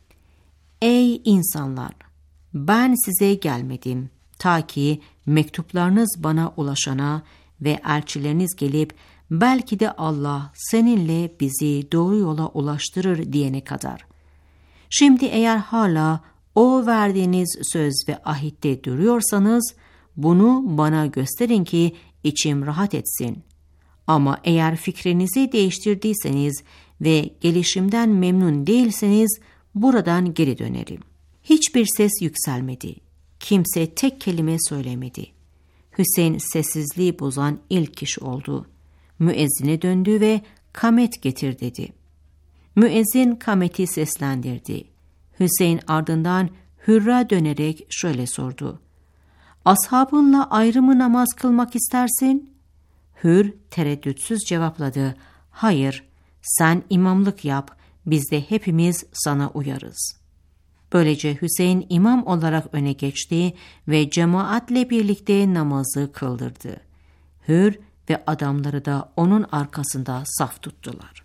"Ey insanlar! Ben size gelmedim ta ki mektuplarınız bana ulaşana ve elçileriniz gelip belki de Allah seninle bizi doğru yola ulaştırır diyene kadar. Şimdi eğer hala o verdiğiniz söz ve ahitte duruyorsanız bunu bana gösterin ki içim rahat etsin. Ama eğer fikrinizi değiştirdiyseniz ve gelişimden memnun değilseniz buradan geri dönerim." Hiçbir ses yükselmedi. Kimse tek kelime söylemedi. Hüseyin sessizliği bozan ilk kişi oldu. Müezzine döndü ve "Kamet getir" dedi. Müezzin kameti seslendirdi. Hüseyin ardından Hürr'a dönerek şöyle sordu: "Ashabınla ayrı mı namaz kılmak istersin?" Hür tereddütsüz cevapladı: "Hayır, sen imamlık yap, biz de hepimiz sana uyarız." Böylece Hüseyin imam olarak öne geçti ve cemaatle birlikte namazı kıldırdı. Hür ve adamları da onun arkasında saf tuttular.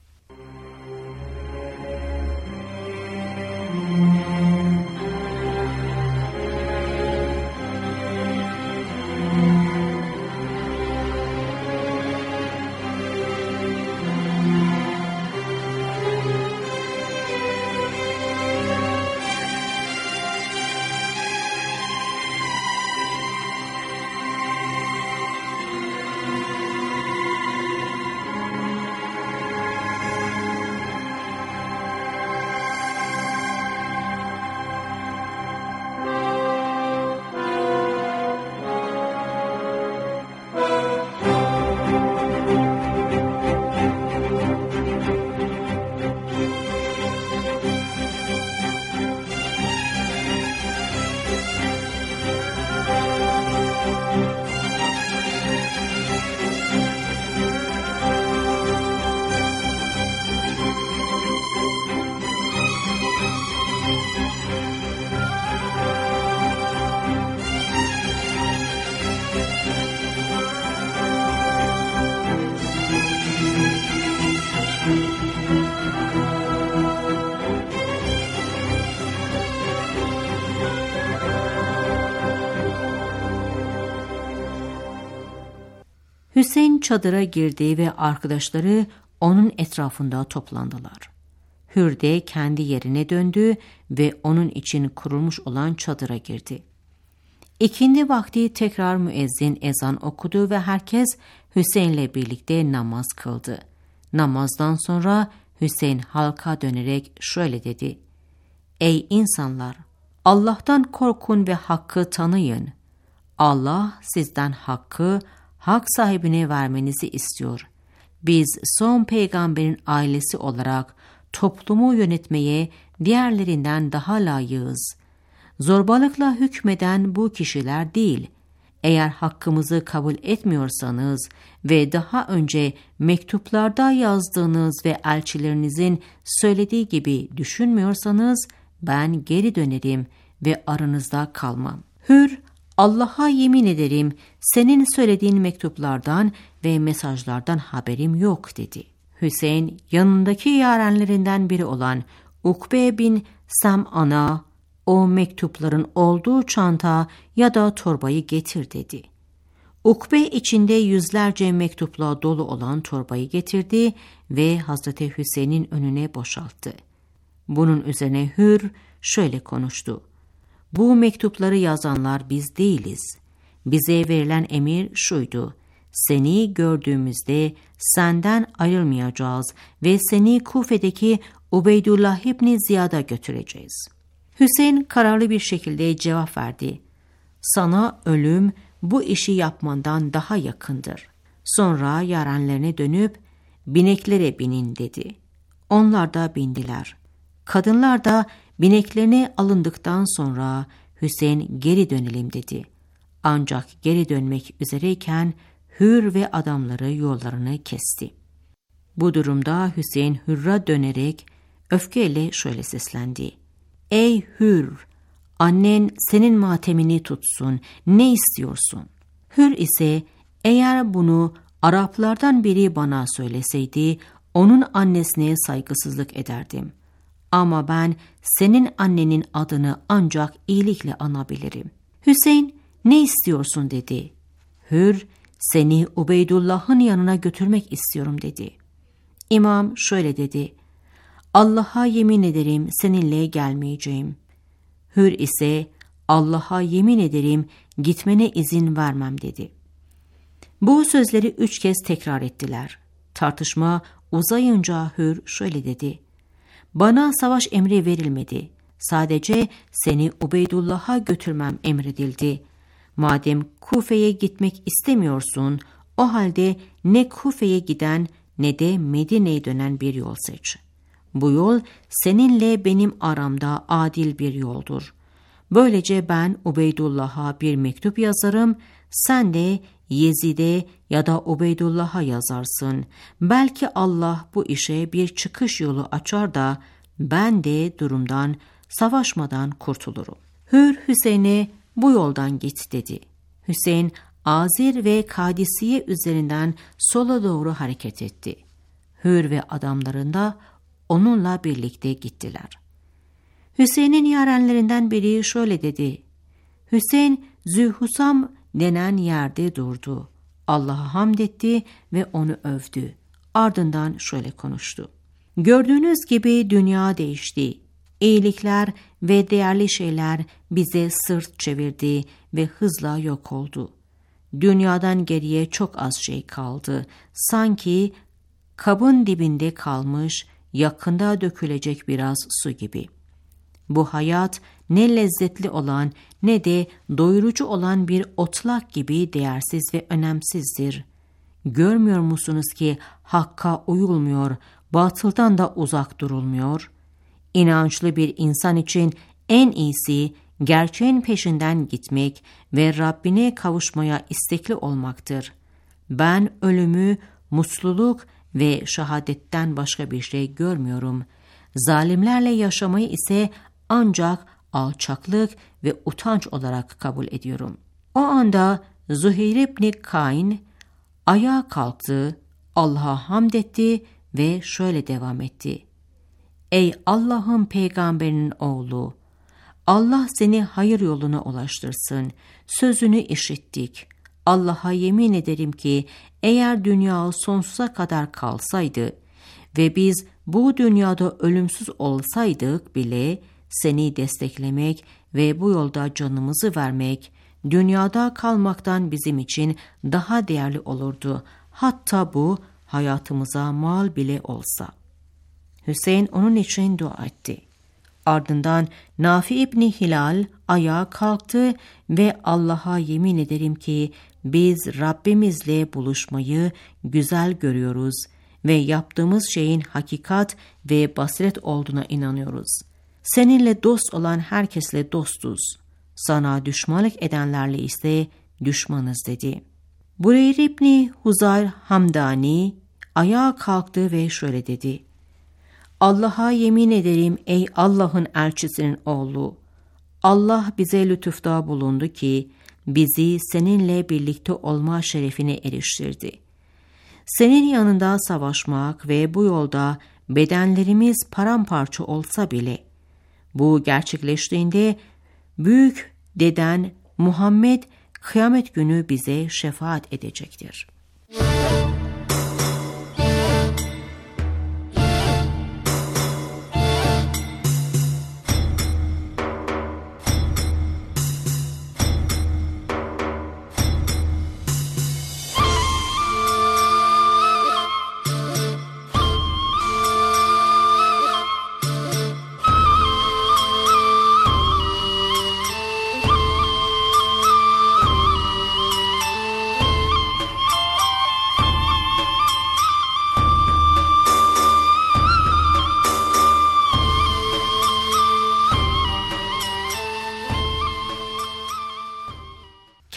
Hüseyin çadıra girdi ve arkadaşları onun etrafında toplandılar. Hür de kendi yerine döndü ve onun için kurulmuş olan çadıra girdi. İkindi vakti tekrar müezzin ezan okudu ve herkes Hüseyin'le birlikte namaz kıldı. Namazdan sonra Hüseyin halka dönerek şöyle dedi: "Ey insanlar! Allah'tan korkun ve hakkı tanıyın. Allah sizden hakkı hak sahibine vermenizi istiyor. Biz son peygamberin ailesi olarak toplumu yönetmeye diğerlerinden daha layığız. Zorbalıkla hükmeden bu kişiler değil. Eğer hakkımızı kabul etmiyorsanız ve daha önce mektuplarda yazdığınız ve elçilerinizin söylediği gibi düşünmüyorsanız ben geri dönerim ve aranızda kalmam." Hür, "Allah'a yemin ederim senin söylediğin mektuplardan ve mesajlardan haberim yok" dedi. Hüseyin yanındaki yarenlerinden biri olan Ukbe bin Sem'an'a o mektupların olduğu çanta ya da torbayı getir dedi. Ukbe içinde yüzlerce mektupla dolu olan torbayı getirdi ve Hazreti Hüseyin'in önüne boşalttı. Bunun üzerine Hür şöyle konuştu: "Bu mektupları yazanlar biz değiliz. Bize verilen emir şuydu: seni gördüğümüzde senden ayrılmayacağız ve seni Kufe'deki Ubeydullah İbni Ziyad'a götüreceğiz." Hüseyin kararlı bir şekilde cevap verdi: "Sana ölüm bu işi yapmandan daha yakındır." Sonra yarenlerine dönüp bineklere binin dedi. Onlar da bindiler. Kadınlar da bineklerine alındıktan sonra Hüseyin geri dönelim dedi. Ancak geri dönmek üzereyken Hür ve adamları yollarını kesti. Bu durumda Hüseyin Hür'e dönerek öfkeyle şöyle seslendi: "Ey Hür, annen senin matemini tutsun, ne istiyorsun?" Hür ise eğer bunu Araplardan biri bana söyleseydi onun annesine saygısızlık ederdim. Ama ben senin annenin adını ancak iyilikle anabilirim. Hüseyin ne istiyorsun dedi. Hür seni Ubeydullah'ın yanına götürmek istiyorum dedi. İmam şöyle dedi: Allah'a yemin ederim seninle gelmeyeceğim. Hür ise Allah'a yemin ederim gitmene izin vermem dedi. Bu sözleri üç kez tekrar ettiler. Tartışma uzayınca Hür şöyle dedi: Bana savaş emri verilmedi. Sadece seni Ubeydullah'a götürmem emredildi. Madem Kufe'ye gitmek istemiyorsun, o halde ne Kufe'ye giden ne de Medine'ye dönen bir yol seç. Bu yol seninle benim aramda adil bir yoldur. Böylece ben Ubeydullah'a bir mektup yazarım, sen de Yezid'e ya da Ubeydullah'a yazarsın. Belki Allah bu işe bir çıkış yolu açar da ben de durumdan, savaşmadan kurtulurum. Hür Hüseyin'e bu yoldan git dedi. Hüseyin Azir ve Kadisiye üzerinden sola doğru hareket etti. Hür ve adamlarında onunla birlikte gittiler. Hüseyin'in yarenlerinden biri şöyle dedi: Hüseyin Zühusam denen yerde durdu. Allah'a hamd etti ve onu övdü. Ardından şöyle konuştu: Gördüğünüz gibi dünya değişti. İyilikler ve değerli şeyler bize sırt çevirdi ve hızla yok oldu. Dünyadan geriye çok az şey kaldı. Sanki kabın dibinde kalmış, yakında dökülecek biraz su gibi. Bu hayat ne lezzetli olan ne de doyurucu olan bir otlak gibi değersiz ve önemsizdir. Görmüyor musunuz ki hakka uyulmuyor, batıldan da uzak durulmuyor? İnançlı bir insan için en iyisi gerçeğin peşinden gitmek ve Rabbine kavuşmaya istekli olmaktır. Ben ölümü, mutluluk ve şehadetten başka bir şey görmüyorum. Zalimlerle yaşamayı ise ancak alçaklık ve utanç olarak kabul ediyorum. O anda Zuheyr İbni Kayn ayağa kalktı, Allah'a hamd etti ve şöyle devam etti: Ey Allah'ın peygamberinin oğlu! Allah seni hayır yoluna ulaştırsın. Sözünü işittik. Allah'a yemin ederim ki eğer dünya sonsuza kadar kalsaydı ve biz bu dünyada ölümsüz olsaydık bile seni desteklemek ve bu yolda canımızı vermek dünyada kalmaktan bizim için daha değerli olurdu. Hatta bu hayatımıza mal bile olsa. Hüseyin onun için dua etti. Ardından Nafi İbni Hilal ayağa kalktı ve Allah'a yemin ederim ki biz Rabbimizle buluşmayı güzel görüyoruz ve yaptığımız şeyin hakikat ve basiret olduğuna inanıyoruz. Seninle dost olan herkesle dostuz. Sana düşmanlık edenlerle ise düşmanız dedi. Bureyr İbni Huzayr Hamdani ayağa kalktı ve şöyle dedi: Allah'a yemin ederim ey Allah'ın elçisinin oğlu! Allah bize lütufta bulundu ki bizi seninle birlikte olma şerefine eriştirdi. Senin yanında savaşmak ve bu yolda bedenlerimiz paramparça olsa bile bu gerçekleştiğinde büyük deden Muhammed kıyamet günü bize şefaat edecektir.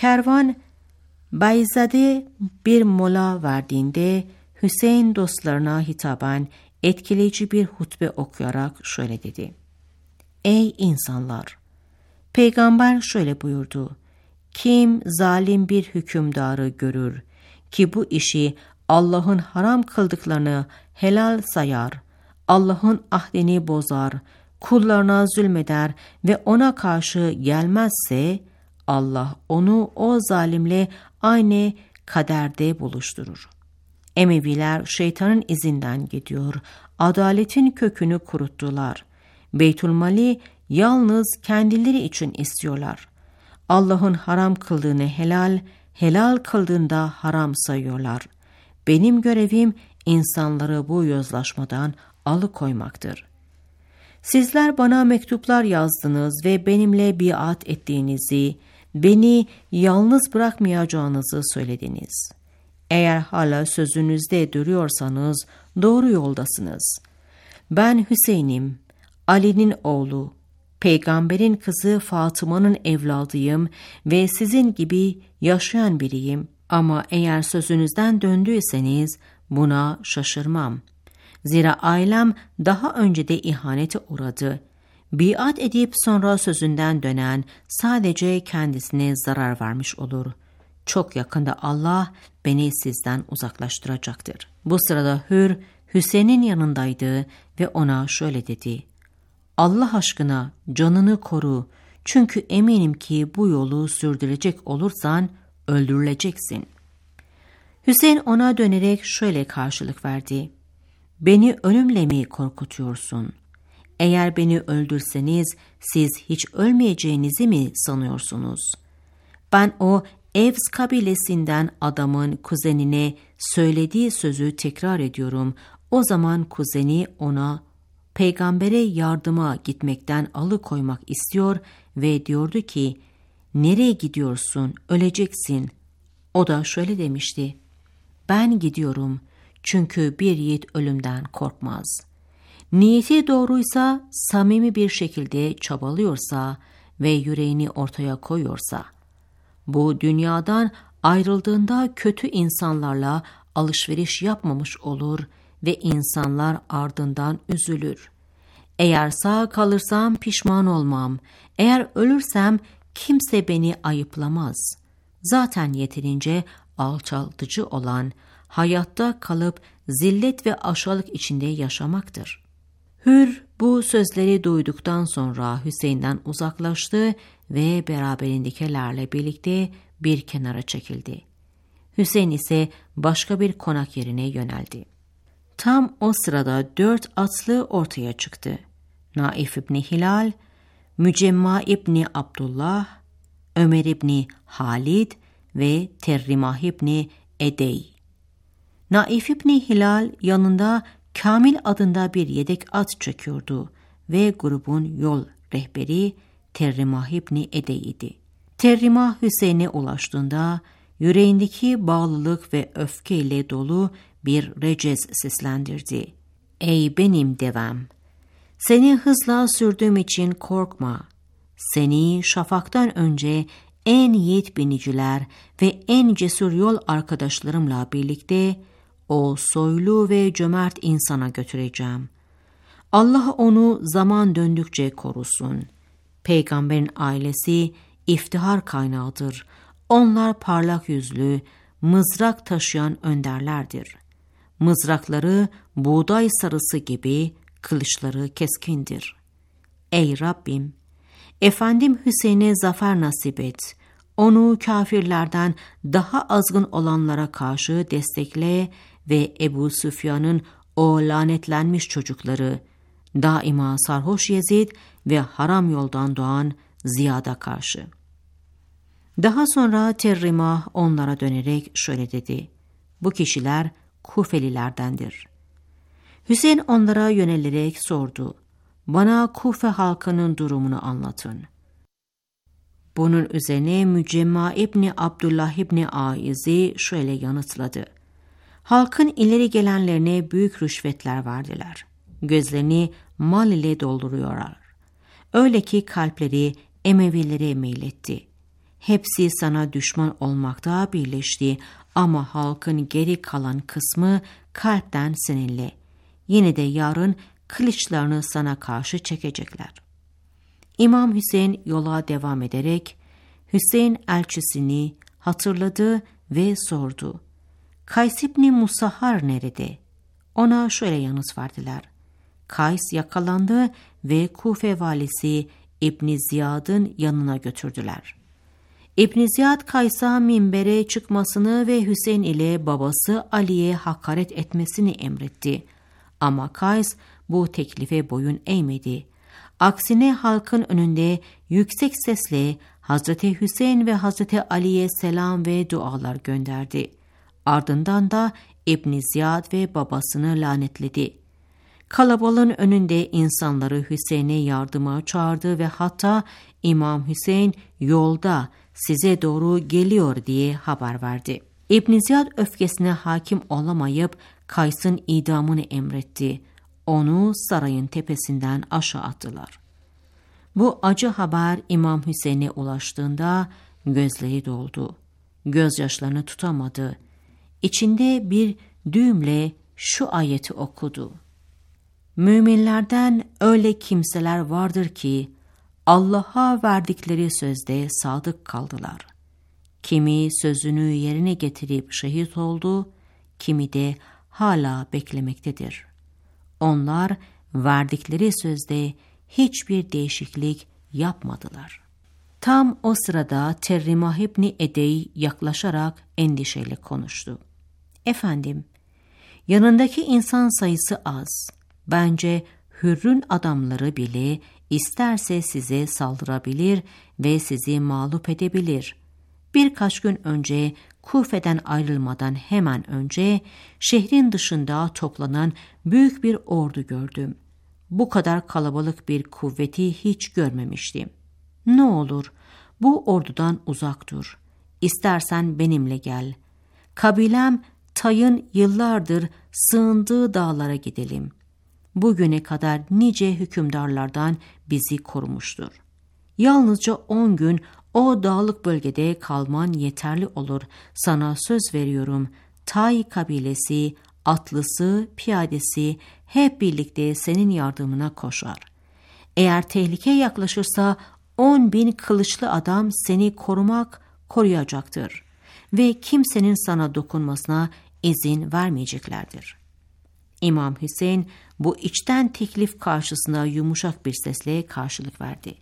Kervan Bayzade bir mola verdiğinde Hüseyin dostlarına hitaben etkileyici bir hutbe okuyarak şöyle dedi. Ey insanlar! Peygamber şöyle buyurdu. Kim zalim bir hükümdarı görür ki bu işi Allah'ın haram kıldıklarını helal sayar, Allah'ın ahdini bozar, kullarına zulmeder ve ona karşı gelmezse, Allah onu o zalimle aynı kaderde buluşturur. Emeviler şeytanın izinden gidiyor, adaletin kökünü kuruttular. Beytülmali yalnız kendileri için istiyorlar. Allah'ın haram kıldığını helal, helal kıldığında haram sayıyorlar. Benim görevim insanları bu yozlaşmadan alıkoymaktır. Sizler bana mektuplar yazdınız ve benimle biat ettiğinizi, beni yalnız bırakmayacağınızı söylediniz. Eğer hala sözünüzde duruyorsanız doğru yoldasınız. Ben Hüseyin'im, Ali'nin oğlu, Peygamberin kızı Fatıma'nın evladıyım ve sizin gibi yaşayan biriyim. Ama eğer sözünüzden döndüyseniz buna şaşırmam. Zira ailem daha önce de ihanete uğradı. Biat edip sonra sözünden dönen sadece kendisine zarar vermiş olur. Çok yakında Allah beni sizden uzaklaştıracaktır. Bu sırada Hür, Hüseyin'in yanındaydı ve ona şöyle dedi. Allah aşkına canını koru, çünkü eminim ki bu yolu sürdürecek olursan öldürüleceksin. Hüseyin ona dönerek şöyle karşılık verdi. Beni ölümle mi korkutuyorsun? Eğer beni öldürseniz siz hiç ölmeyeceğinizi mi sanıyorsunuz? Ben o Evs kabilesinden adamın kuzenine söylediği sözü tekrar ediyorum. O zaman kuzeni ona peygambere yardıma gitmekten alıkoymak istiyor ve diyordu ki, nereye gidiyorsun, öleceksin. O da şöyle demişti, ben gidiyorum çünkü bir yiğit ölümden korkmaz. Niyeti doğruysa, samimi bir şekilde çabalıyorsa ve yüreğini ortaya koyuyorsa, bu dünyadan ayrıldığında kötü insanlarla alışveriş yapmamış olur ve insanlar ardından üzülür. Eğer sağ kalırsam pişman olmam, eğer ölürsem kimse beni ayıplamaz. Zaten yeterince alçaltıcı olan, hayatta kalıp zillet ve aşağılık içinde yaşamaktır. Hür bu sözleri duyduktan sonra Hüseyin'den uzaklaştı ve beraberindekilerle birlikte bir kenara çekildi. Hüseyin ise başka bir konak yerine yöneldi. Tam o sırada dört atlı ortaya çıktı. Naif İbni Hilal, Mücemma İbni Abdullah, Ömer İbni Halid ve Terrimah İbni Edey. Naif İbni Hilal yanında Kamil adında bir yedek at çekiyordu ve grubun yol rehberi Terrimah İbni Edey idi. Terrimah Hüseyin'e ulaştığında yüreğindeki bağlılık ve öfkeyle dolu bir recez seslendirdi. Ey benim devem! Seni hızla sürdüğüm için korkma. Seni şafaktan önce en yiğit biniciler ve en cesur yol arkadaşlarımla birlikte o soylu ve cömert insana götüreceğim. Allah onu zaman döndükçe korusun. Peygamberin ailesi iftihar kaynağıdır. Onlar parlak yüzlü, mızrak taşıyan önderlerdir. Mızrakları buğday sarısı gibi, kılıçları keskindir. Ey Rabbim! Efendim Hüseyin'e zafer nasip et. Onu kafirlerden daha azgın olanlara karşı destekle ve Ebu Süfyan'ın o lanetlenmiş çocukları, daima sarhoş Yezid ve haram yoldan doğan Ziyad'a karşı. Daha sonra Terrimah onlara dönerek şöyle dedi. Bu kişiler Kufelilerdendir. Hüseyin onlara yönelerek sordu. Bana Kufe halkının durumunu anlatın. Bunun üzerine Mücemma İbni Abdullah İbni Aizi şöyle yanıtladı. Halkın ileri gelenlerine büyük rüşvetler verdiler. Gözlerini mal ile dolduruyorlar. Öyle ki kalpleri Emevilere meyletti. hepsi sana düşman olmakta birleşti ama halkın geri kalan kısmı kalpten seninle. Yine de yarın kılıçlarını sana karşı çekecekler. İmam Hüseyin yola devam ederek Hüseyin elçisini hatırladı ve sordu. Kays İbni Musahhar nerede? Ona şöyle yanıt verdiler. Kays yakalandı ve Kufe valisi İbni Ziyad'ın yanına götürdüler. İbni Ziyad Kays'a minbere çıkmasını ve Hüseyin ile babası Ali'ye hakaret etmesini emretti. Ama Kays bu teklife boyun eğmedi. Aksine halkın önünde yüksek sesle Hazreti Hüseyin ve Hazreti Ali'ye selam ve dualar gönderdi. Ardından da İbni Ziyad ve babasını lanetledi. Kalabalığın önünde insanları Hüseyin'e yardıma çağırdı ve hatta İmam Hüseyin yolda size doğru geliyor diye haber verdi. İbn Ziyad öfkesine hakim olamayıp Kays'ın idamını emretti. Onu sarayın tepesinden aşağı attılar. Bu acı haber İmam Hüseyin'e ulaştığında gözleri doldu. Gözyaşlarını tutamadı. İçinde bir düğümle şu ayeti okudu. Müminlerden öyle kimseler vardır ki Allah'a verdikleri sözde sadık kaldılar. Kimi sözünü yerine getirip şehit oldu, kimi de hala beklemektedir. Onlar verdikleri sözde hiçbir değişiklik yapmadılar. Tam o sırada Terrimah İbni Edey yaklaşarak endişeyle konuştu. Efendim, yanındaki insan sayısı az. Bence Hürr'ün adamları bile isterse size saldırabilir ve sizi mağlup edebilir. Birkaç gün önce Kufe'den ayrılmadan hemen önce şehrin dışında toplanan büyük bir ordu gördüm. Bu kadar kalabalık bir kuvveti hiç görmemiştim. Ne olur bu ordudan uzak dur. İstersen benimle gel. Kabilem Tay'ın yıllardır sığındığı dağlara gidelim. Bugüne kadar nice hükümdarlardan bizi korumuştur. Yalnızca on gün o dağlık bölgede kalman yeterli olur. Sana söz veriyorum. Tay kabilesi, atlısı, piyadesi hep birlikte senin yardımına koşar. Eğer tehlike yaklaşırsa on bin kılıçlı adam seni korumak, koruyacaktır. Ve kimsenin sana dokunmasına izin vermeyeceklerdir. İmam Hüseyin bu içten teklif karşısında yumuşak bir sesle karşılık verdi.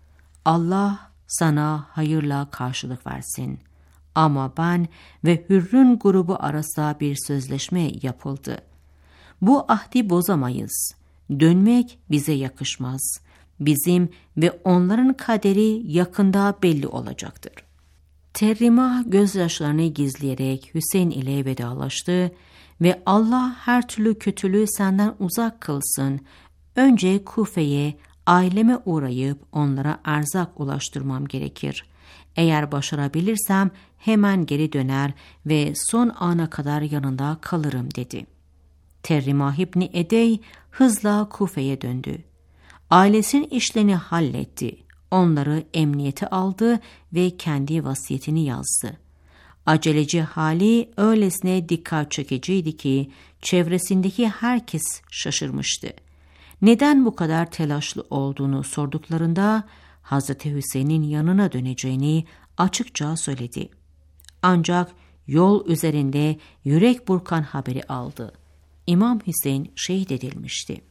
Allah sana hayırla karşılık versin. Ama ben ve Hürr'ün grubu arasında bir sözleşme yapıldı. Bu ahdi bozamayız. Dönmek bize yakışmaz. Bizim ve onların kaderi yakında belli olacaktır. Terrimah gözyaşlarını gizleyerek Hüseyin ile vedalaştı ve Allah her türlü kötülüğü senden uzak kılsın. Önce Kufe'ye aileme uğrayıp onlara erzak ulaştırmam gerekir. Eğer başarabilirsem hemen geri döner ve son ana kadar yanında kalırım dedi. Terrimah İbni Edey hızla Kufe'ye döndü. Ailesinin işlerini halletti. Onları emniyete aldı ve kendi vasiyetini yazdı. Aceleci hali öylesine dikkat çekiciydi ki çevresindeki herkes şaşırmıştı. Neden bu kadar telaşlı olduğunu sorduklarında Hazreti Hüseyin'in yanına döneceğini açıkça söyledi. Ancak yol üzerinde yürek burkan haberi aldı. İmam Hüseyin şehit edilmişti.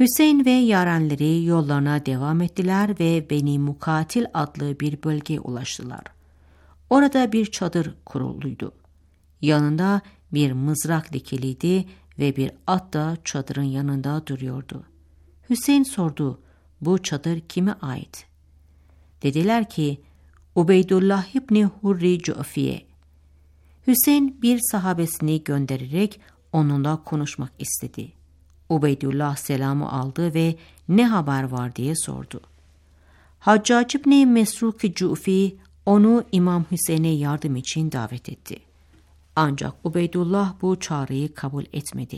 Hüseyin ve yarenleri yollarına devam ettiler ve Beni Mukatil adlı bir bölgeye ulaştılar. Orada bir çadır kuruluydu. Yanında bir mızrak dikiliydi ve bir at da çadırın yanında duruyordu. Hüseyin sordu, bu çadır kime ait? Dediler ki, Ubeydullah İbni Hurri Cu'fiye. Hüseyin bir sahabesini göndererek onunla konuşmak istedi. Ubeydullah selamı aldı ve ne haber var diye sordu. Haccac İbni Mesruk Cu'fi onu İmam Hüseyin'e yardım için davet etti. Ancak Ubeydullah bu çağrıyı kabul etmedi.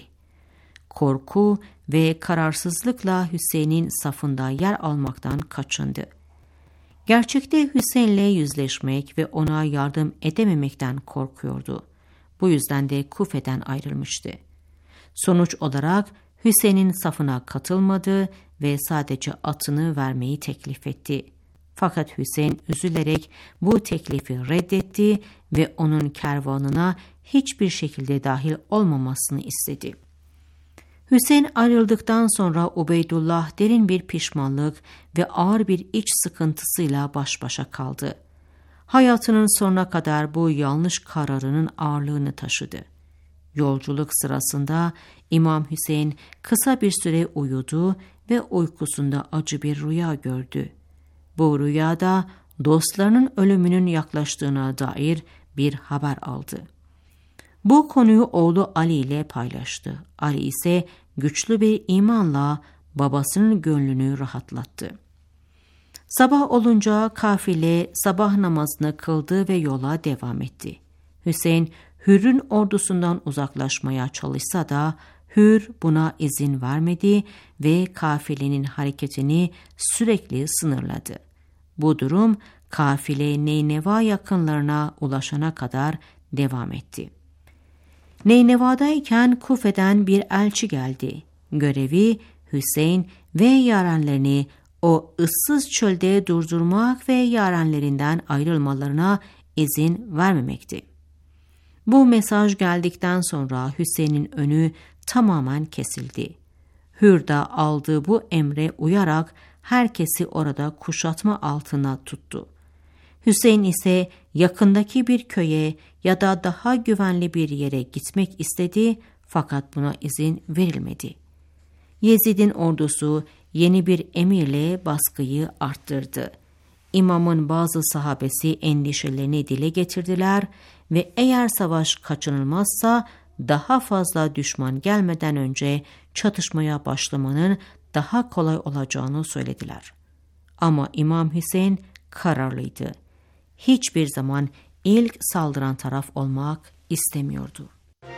Korku ve kararsızlıkla Hüseyin'in safında yer almaktan kaçındı. Gerçekte Hüseyin'le yüzleşmek ve ona yardım edememekten korkuyordu. Bu yüzden de Kufe'den ayrılmıştı. Sonuç olarak Hüseyin'in safına katılmadı ve sadece atını vermeyi teklif etti. Fakat Hüseyin üzülerek bu teklifi reddetti ve onun kervanına hiçbir şekilde dahil olmamasını istedi. Hüseyin ayrıldıktan sonra Ubeydullah derin bir pişmanlık ve ağır bir iç sıkıntısıyla baş başa kaldı. Hayatının sonuna kadar bu yanlış kararının ağırlığını taşıdı. Yolculuk sırasında İmam Hüseyin kısa bir süre uyudu ve uykusunda acı bir rüya gördü. Bu rüyada dostlarının ölümünün yaklaştığına dair bir haber aldı. Bu konuyu oğlu Ali ile paylaştı. Ali ise güçlü bir imanla babasının gönlünü rahatlattı. Sabah olunca kafile sabah namazını kıldı ve yola devam etti. Hüseyin Hür'ün ordusundan uzaklaşmaya çalışsa da Hür buna izin vermedi ve kafilenin hareketini sürekli sınırladı. Bu durum kafile Neyneva yakınlarına ulaşana kadar devam etti. Neyneva'dayken Kufe'den bir elçi geldi. Görevi Hüseyin ve yarenlerini o ıssız çölde durdurmak ve yarenlerinden ayrılmalarına izin vermemekti. Bu mesaj geldikten sonra Hüseyin'in önü tamamen kesildi. Hür de aldığı bu emre uyarak herkesi orada kuşatma altına tuttu. Hüseyin ise yakındaki bir köye ya da daha güvenli bir yere gitmek istedi fakat buna izin verilmedi. Yezid'in ordusu yeni bir emirle baskıyı arttırdı. İmamın bazı sahabesi endişelerini dile getirdiler ve eğer savaş kaçınılmazsa daha fazla düşman gelmeden önce çatışmaya başlamanın daha kolay olacağını söylediler. Ama İmam Hüseyin kararlıydı. Hiçbir zaman ilk saldıran taraf olmak istemiyordu.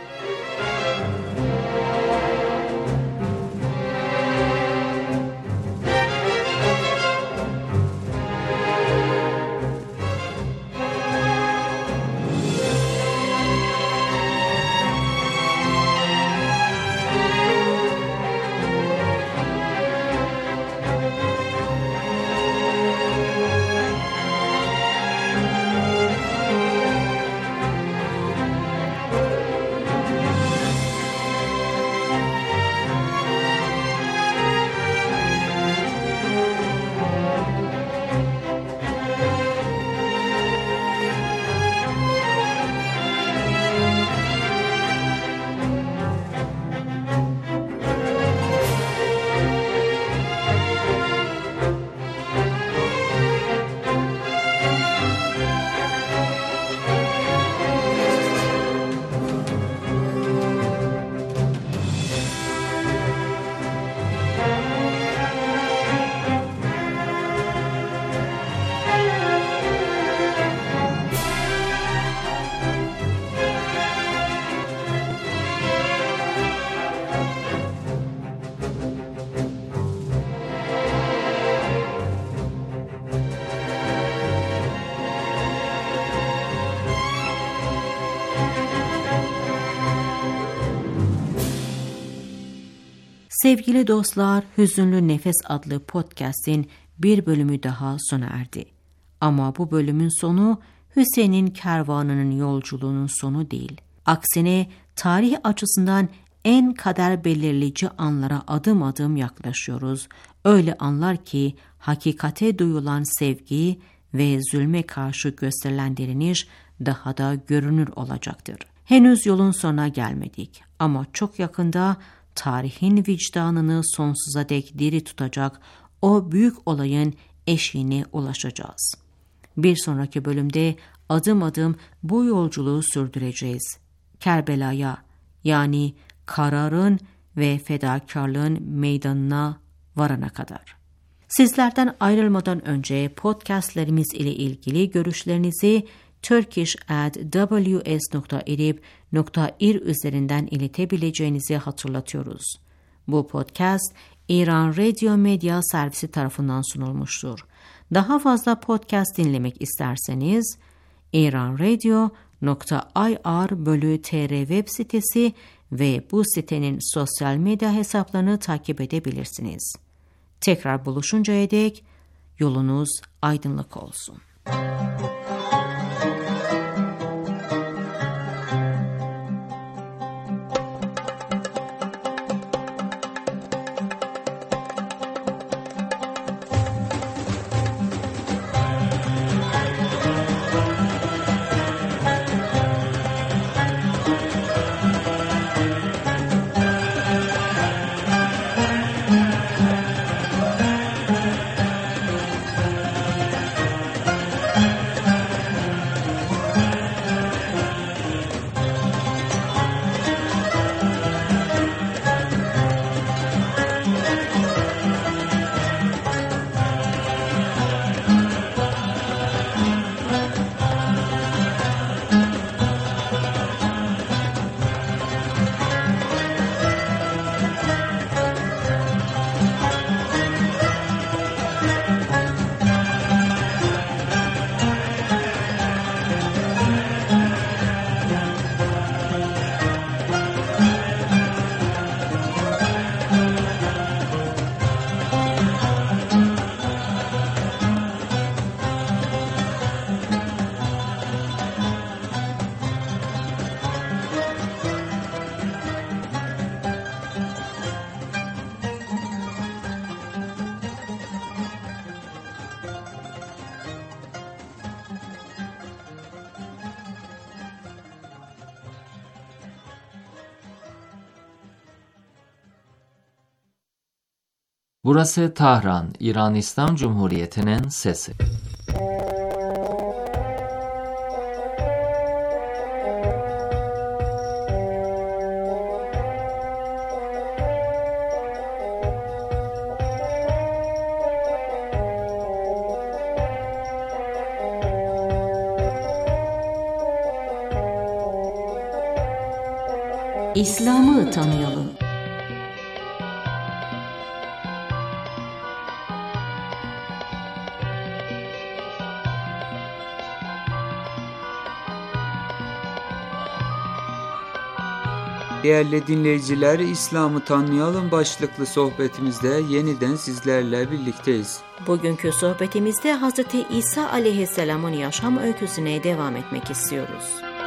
Sevgili dostlar, Hüzünlü Nefes adlı podcast'in bir bölümü daha sona erdi. Ama bu bölümün sonu Hüseyin'in kervanının yolculuğunun sonu değil. Aksine tarih açısından en kader belirleyici anlara adım adım yaklaşıyoruz. Öyle anlar ki hakikate duyulan sevgi ve zulme karşı gösterilen direniş daha da görünür olacaktır. Henüz yolun sonuna gelmedik ama çok yakında tarihin vicdanını sonsuza dek diri tutacak o büyük olayın eşiğine ulaşacağız. Bir sonraki bölümde adım adım bu yolculuğu sürdüreceğiz. Kerbela'ya, yani kararın ve fedakarlığın meydanına varana kadar. Sizlerden ayrılmadan önce podcastlerimiz ile ilgili görüşlerinizi turkish at w s nokta edip nokta ir üzerinden iletebileceğinizi hatırlatıyoruz. Bu podcast İran Radio Medya Servisi tarafından sunulmuştur. Daha fazla podcast dinlemek isterseniz iranradio nokta i r bölü t r web sitesi ve bu sitenin sosyal medya hesaplarını takip edebilirsiniz. Tekrar buluşuncaya dek yolunuz aydınlık olsun. Burası Tahran, İran İslam Cumhuriyeti'nin sesi. İslam'ı tanıyalım. Değerli dinleyiciler, İslam'ı tanıyalım başlıklı sohbetimizde yeniden sizlerle birlikteyiz. Bugünkü sohbetimizde Hazreti İsa Aleyhisselam'ın yaşam öyküsüne devam etmek istiyoruz.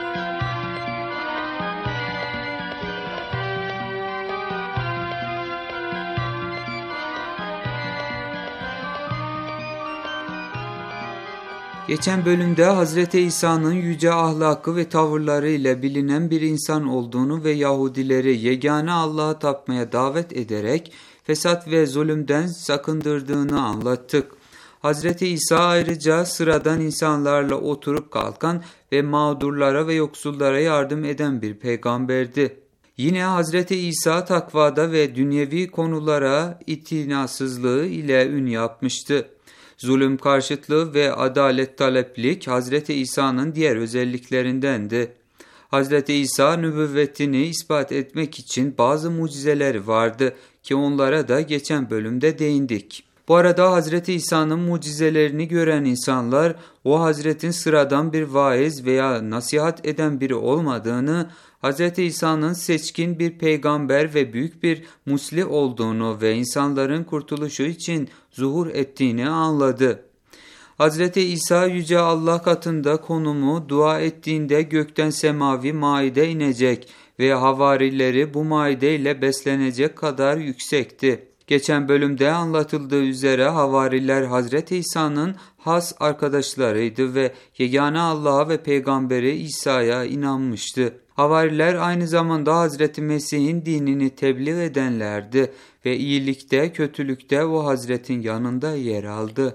Geçen bölümde Hazreti İsa'nın yüce ahlakı ve tavırları ile bilinen bir insan olduğunu ve Yahudileri yegane Allah'a tapmaya davet ederek fesat ve zulümden sakındırdığını anlattık. Hazreti İsa ayrıca sıradan insanlarla oturup kalkan ve mağdurlara ve yoksullara yardım eden bir peygamberdi. Yine Hazreti İsa takvada ve dünyevi konulara itinasızlığı ile ün yapmıştı. Zulüm karşıtlığı ve adalet taleplik Hazreti İsa'nın diğer özelliklerindendi. Hazreti İsa nübüvvetini ispat etmek için bazı mucizeleri vardı ki onlara da geçen bölümde değindik. Bu arada Hazreti İsa'nın mucizelerini gören insanlar o Hazretin sıradan bir vaiz veya nasihat eden biri olmadığını, Hazreti İsa'nın seçkin bir peygamber ve büyük bir muslih olduğunu ve insanların kurtuluşu için zuhur ettiğini anladı. Hazreti İsa Yüce Allah katında konumu dua ettiğinde gökten semavi maide inecek ve havarileri bu maide ile beslenecek kadar yüksekti. Geçen bölümde anlatıldığı üzere havariler Hazreti İsa'nın has arkadaşlarıydı ve yegane Allah'a ve Peygamberi İsa'ya inanmıştı. Havariler aynı zamanda Hazreti Mesih'in dinini tebliğ edenlerdi ve iyilikte, kötülükte o Hazretin yanında yer aldı.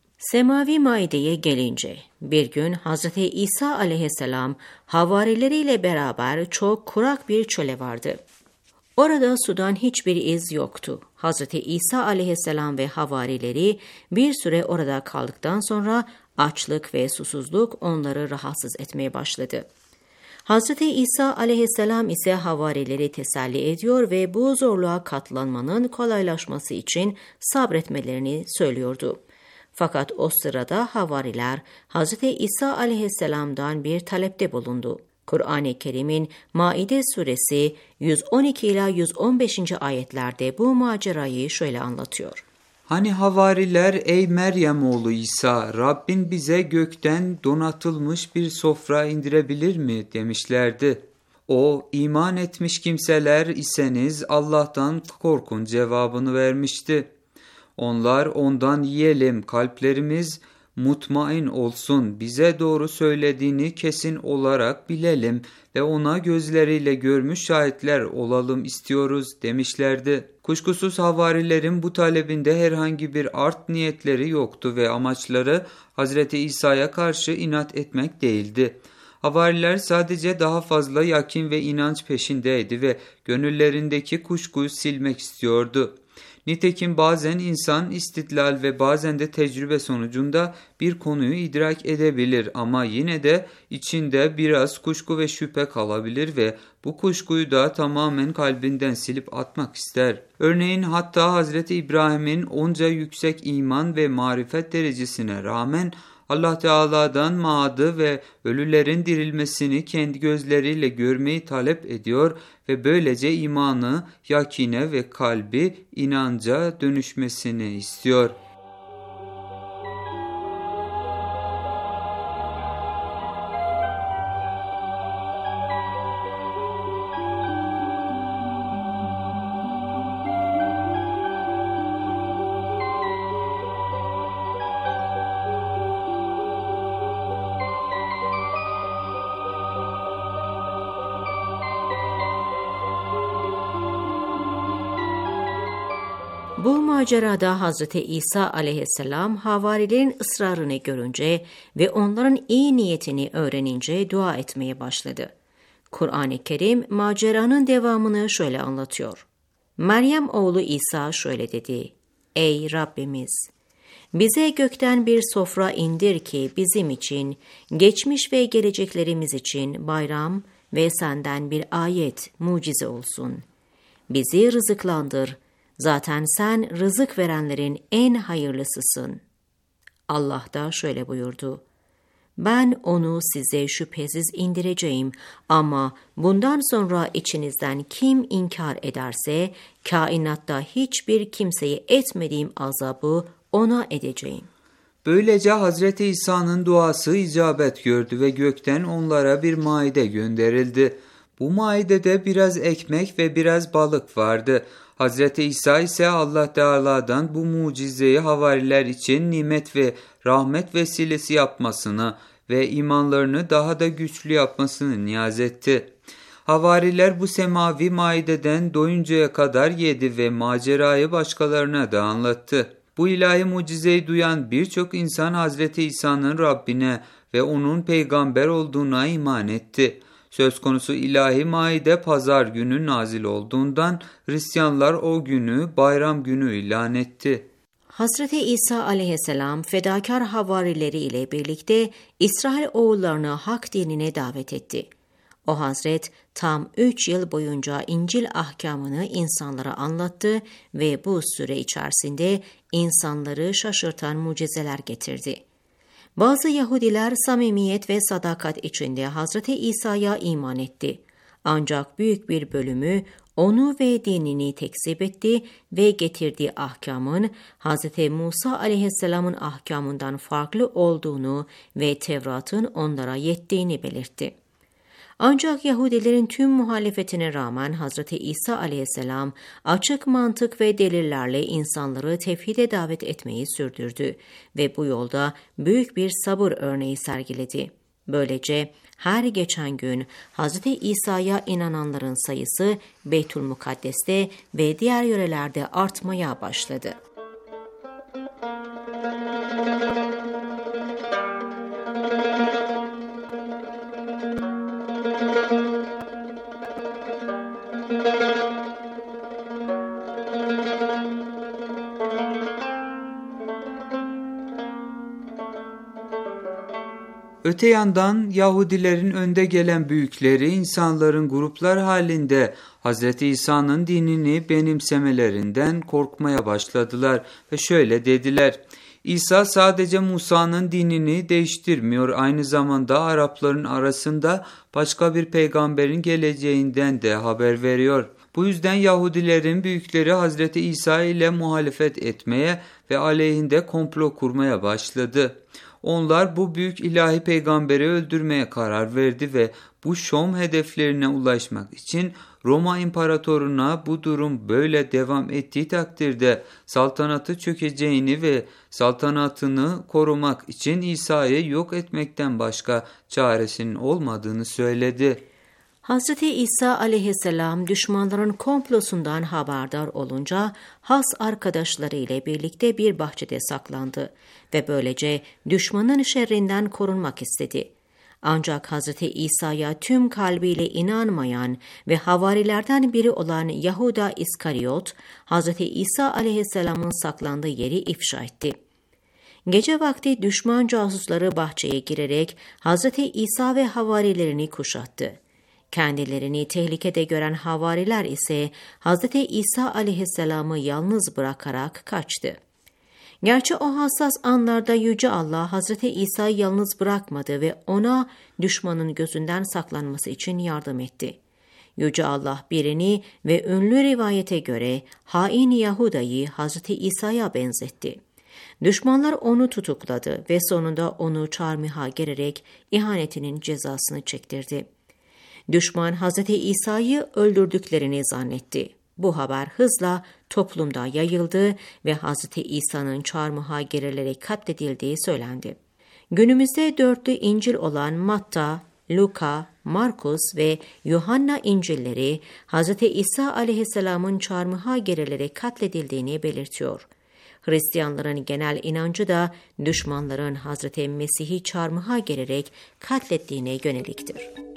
Semavi maideye gelince, bir gün Hazreti İsa aleyhisselam havarileriyle beraber çok kurak bir çöle vardı. Orada sudan hiçbir iz yoktu. Hazreti İsa aleyhisselam ve havarileri bir süre orada kaldıktan sonra açlık ve susuzluk onları rahatsız etmeye başladı. Hazreti İsa aleyhisselam ise havarileri teselli ediyor ve bu zorluğa katlanmanın kolaylaşması için sabretmelerini söylüyordu. Fakat o sırada havariler Hazreti İsa aleyhisselam'dan bir talepte bulundu. Kur'an-ı Kerim'in Maide suresi yüz on iki ila yüz on beşinci ayetlerde bu macerayı şöyle anlatıyor. Hani havariler ey Meryem oğlu İsa, Rabbin bize gökten donatılmış bir sofra indirebilir mi demişlerdi. O, iman etmiş kimseler iseniz Allah'tan korkun cevabını vermişti. Onlar ondan yiyelim, kalplerimiz mutmain olsun, bize doğru söylediğini kesin olarak bilelim ve ona gözleriyle görmüş şahitler olalım istiyoruz demişlerdi. Kuşkusuz havarilerin bu talebinde herhangi bir art niyetleri yoktu ve amaçları Hazreti İsa'ya karşı inat etmek değildi. Havariler sadece daha fazla yakin ve inanç peşindeydi ve gönüllerindeki kuşkuyu silmek istiyordu. Nitekim bazen insan istidlal ve bazen de tecrübe sonucunda bir konuyu idrak edebilir ama yine de içinde biraz kuşku ve şüphe kalabilir ve bu kuşkuyu da tamamen kalbinden silip atmak ister. Örneğin hatta Hazreti İbrahim'in onca yüksek iman ve marifet derecesine rağmen Allah Teala'dan maadı ve ölülerin dirilmesini kendi gözleriyle görmeyi talep ediyor ve böylece imanı, yakine ve kalbi inanca dönüşmesini istiyor. Bu macerada Hazreti İsa aleyhisselam havarilerin ısrarını görünce ve onların iyi niyetini öğrenince dua etmeye başladı. Kur'an-ı Kerim maceranın devamını şöyle anlatıyor. Meryem oğlu İsa şöyle dedi: Ey Rabbimiz! Bize gökten bir sofra indir ki bizim için, geçmiş ve geleceklerimiz için bayram ve senden bir ayet, mucize olsun. Bizi rızıklandır. Zaten sen rızık verenlerin en hayırlısısın. Allah da şöyle buyurdu. Ben onu size şüphesiz indireceğim ama bundan sonra içinizden kim inkar ederse kainatta hiçbir kimseye etmediğim azabı ona edeceğim. Böylece Hazreti İsa'nın duası icabet gördü ve gökten onlara bir maide gönderildi. Bu maidede biraz ekmek ve biraz balık vardı. Hazreti İsa ise Allah Teala'dan bu mucizeyi havariler için nimet ve rahmet vesilesi yapmasını ve imanlarını daha da güçlü yapmasını niyaz etti. Havariler bu semavi maideden doyuncaya kadar yedi ve macerayı başkalarına da anlattı. Bu ilahi mucizeyi duyan birçok insan Hazreti İsa'nın Rabbine ve onun peygamber olduğuna iman etti. Söz konusu ilahi maide pazar günü nazil olduğundan Hristiyanlar o günü bayram günü ilan etti. Hazreti İsa aleyhisselam fedakar havarileri ile birlikte İsrail oğullarını hak dinine davet etti. O Hazret tam üç yıl boyunca İncil ahkamını insanlara anlattı ve bu süre içerisinde insanları şaşırtan mucizeler getirdi. Bazı Yahudiler samimiyet ve sadakat içinde Hazreti İsa'ya iman etti. Ancak büyük bir bölümü onu ve dinini tekzip etti ve getirdiği ahkamın Hz. Musa aleyhisselamın ahkamından farklı olduğunu ve Tevrat'ın onlara yettiğini belirtti. Ancak Yahudilerin tüm muhalefetine rağmen Hz. İsa aleyhisselam açık mantık ve delillerle insanları tevhide davet etmeyi sürdürdü ve bu yolda büyük bir sabır örneği sergiledi. Böylece her geçen gün Hz. İsa'ya inananların sayısı Beytülmukaddes'te ve diğer yörelerde artmaya başladı. Öte yandan Yahudilerin önde gelen büyükleri insanların gruplar halinde Hz. İsa'nın dinini benimsemelerinden korkmaya başladılar ve şöyle dediler: İsa sadece Musa'nın dinini değiştirmiyor, aynı zamanda Arapların arasında başka bir peygamberin geleceğinden de haber veriyor. Bu yüzden Yahudilerin büyükleri Hz. İsa ile muhalefet etmeye ve aleyhinde komplo kurmaya başladı. Onlar bu büyük ilahi peygamberi öldürmeye karar verdi ve bu şom hedeflerine ulaşmak için Roma İmparatoruna bu durum böyle devam ettiği takdirde saltanatı çökeceğini ve saltanatını korumak için İsa'yı yok etmekten başka çaresinin olmadığını söyledi. Hz. İsa aleyhisselam düşmanların komplosundan haberdar olunca has arkadaşları ile birlikte bir bahçede saklandı ve böylece düşmanın şerrinden korunmak istedi. Ancak Hz. İsa'ya tüm kalbiyle inanmayan ve havarilerden biri olan Yahuda İskariot, Hz. İsa aleyhisselamın saklandığı yeri ifşa etti. Gece vakti düşman casusları bahçeye girerek Hz. İsa ve havarilerini kuşattı. Kendilerini tehlikede gören havariler ise Hz. İsa aleyhisselamı yalnız bırakarak kaçtı. Gerçi o hassas anlarda Yüce Allah Hz. İsa'yı yalnız bırakmadı ve ona düşmanın gözünden saklanması için yardım etti. Yüce Allah birini ve ünlü rivayete göre hain Yahuda'yı Hz. İsa'ya benzetti. Düşmanlar onu tutukladı ve sonunda onu çarmıha gererek ihanetinin cezasını çektirdi. Düşman Hz. İsa'yı öldürdüklerini zannetti. Bu haber hızla toplumda yayıldı ve Hz. İsa'nın çarmıha gerilerek katledildiği söylendi. Günümüzde dörtlü İncil olan Matta, Luka, Markus ve Yuhanna İncilleri Hz. İsa aleyhisselamın çarmıha gerilerek katledildiğini belirtiyor. Hristiyanların genel inancı da düşmanların Hz. Mesih'i çarmıha gererek katlettiğine yöneliktir.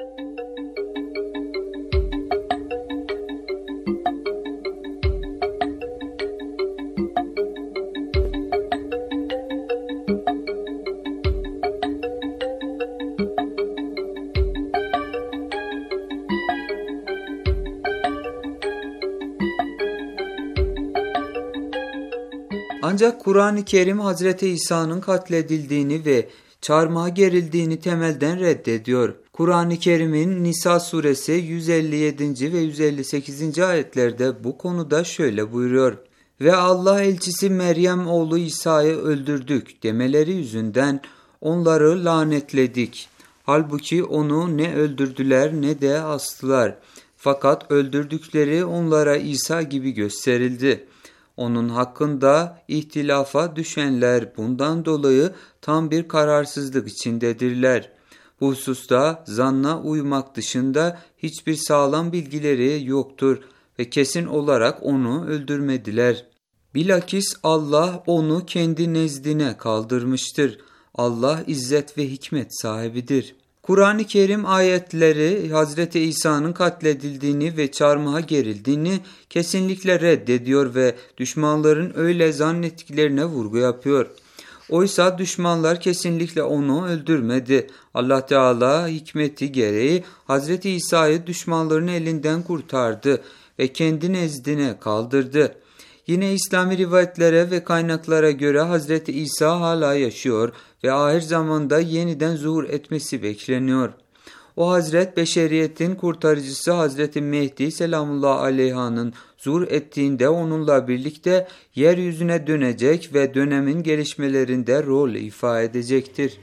Ancak Kur'an-ı Kerim Hazreti İsa'nın katledildiğini ve çarmıha gerildiğini temelden reddediyor. Kur'an-ı Kerim'in Nisa suresi yüz elli yedinci ve yüz elli sekizinci ayetlerde bu konuda şöyle buyuruyor: Ve Allah elçisi Meryem oğlu İsa'yı öldürdük demeleri yüzünden onları lanetledik. Halbuki onu ne öldürdüler ne de astılar. Fakat öldürdükleri onlara İsa gibi gösterildi. Onun hakkında ihtilafa düşenler bundan dolayı tam bir kararsızlık içindedirler. Bu hususta zanna uymak dışında hiçbir sağlam bilgileri yoktur ve kesin olarak onu öldürmediler. Bilakis Allah onu kendi nezdine kaldırmıştır. Allah izzet ve hikmet sahibidir. Kur'an-ı Kerim ayetleri Hazreti İsa'nın katledildiğini ve çarmıha gerildiğini kesinlikle reddediyor ve düşmanların öyle zannettiklerine vurgu yapıyor. Oysa düşmanlar kesinlikle onu öldürmedi. Allah Teala hikmeti gereği Hazreti İsa'yı düşmanların elinden kurtardı ve kendi nezdine kaldırdı. Yine İslami rivayetlere ve kaynaklara göre Hazreti İsa hala yaşıyor ve ahir zamanda yeniden zuhur etmesi bekleniyor. O Hazret beşeriyetin kurtarıcısı Hazreti Mehdi Selamullah Aleyha'nın zuhur ettiğinde onunla birlikte yeryüzüne dönecek ve dönemin gelişmelerinde rol ifade edecektir.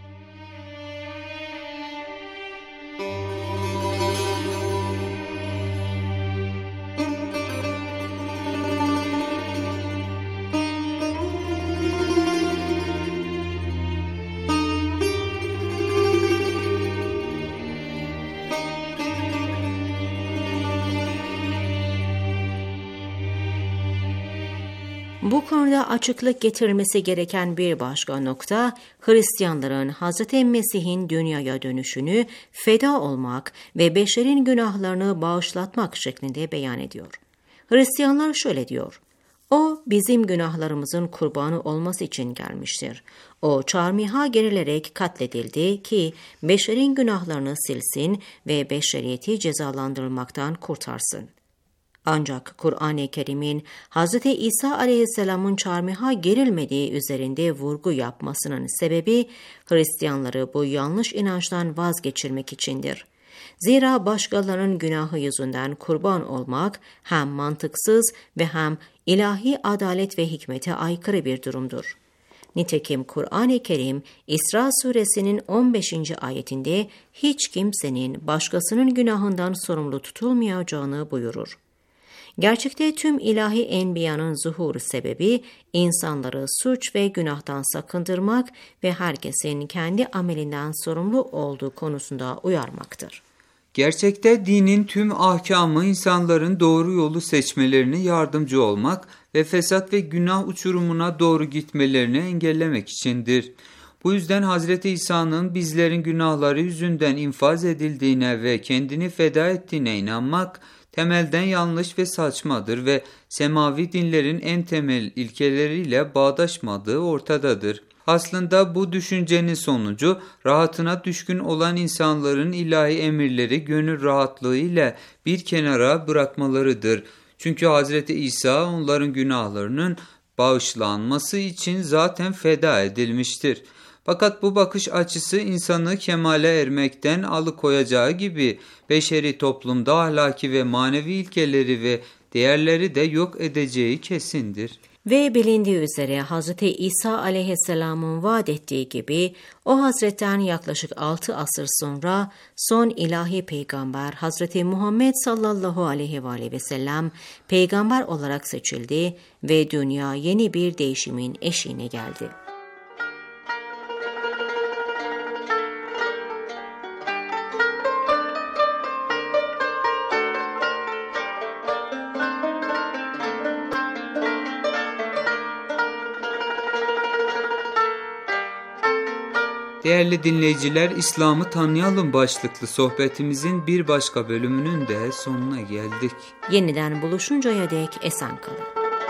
Bu konuda açıklık getirilmesi gereken bir başka nokta, Hristiyanların Hz. Mesih'in dünyaya dönüşünü feda olmak ve beşerin günahlarını bağışlatmak şeklinde beyan ediyor. Hristiyanlar şöyle diyor: O bizim günahlarımızın kurbanı olması için gelmiştir. O çarmıha gerilerek katledildi ki beşerin günahlarını silsin ve beşeriyeti cezalandırılmaktan kurtarsın. Ancak Kur'an-ı Kerim'in Hz. İsa aleyhisselamın çarmıha gerilmediği üzerinde vurgu yapmasının sebebi Hristiyanları bu yanlış inançtan vazgeçirmek içindir. Zira başkalarının günahı yüzünden kurban olmak hem mantıksız ve hem ilahi adalet ve hikmete aykırı bir durumdur. Nitekim Kur'an-ı Kerim İsra suresinin on beşinci ayetinde hiç kimsenin başkasının günahından sorumlu tutulmayacağını buyurur. Gerçekte tüm ilahi enbiyanın zuhuru sebebi insanları suç ve günahtan sakındırmak ve herkesin kendi amelinden sorumlu olduğu konusunda uyarmaktır. Gerçekte dinin tüm ahkamı insanların doğru yolu seçmelerine yardımcı olmak ve fesat ve günah uçurumuna doğru gitmelerini engellemek içindir. Bu yüzden Hazreti İsa'nın bizlerin günahları yüzünden infaz edildiğine ve kendini feda ettiğine inanmak temelden yanlış ve saçmadır ve semavi dinlerin en temel ilkeleriyle bağdaşmadığı ortadadır. Aslında bu düşüncenin sonucu rahatına düşkün olan insanların ilahi emirleri gönül rahatlığı ile bir kenara bırakmalarıdır. Çünkü Hazreti İsa onların günahlarının bağışlanması için zaten feda edilmiştir. Fakat bu bakış açısı insanı kemale ermekten alıkoyacağı gibi beşeri toplumda ahlaki ve manevi ilkeleri ve değerleri de yok edeceği kesindir. Ve bilindiği üzere Hz. İsa aleyhisselamın vaat ettiği gibi o Hazretten yaklaşık altı asır sonra son ilahi peygamber Hz. Muhammed sallallahu aleyhi ve sellem peygamber olarak seçildi ve dünya yeni bir değişimin eşiğine geldi. Değerli dinleyiciler, İslam'ı tanıyalım başlıklı sohbetimizin bir başka bölümünün de sonuna geldik. Yeniden buluşuncaya dek esen kalın.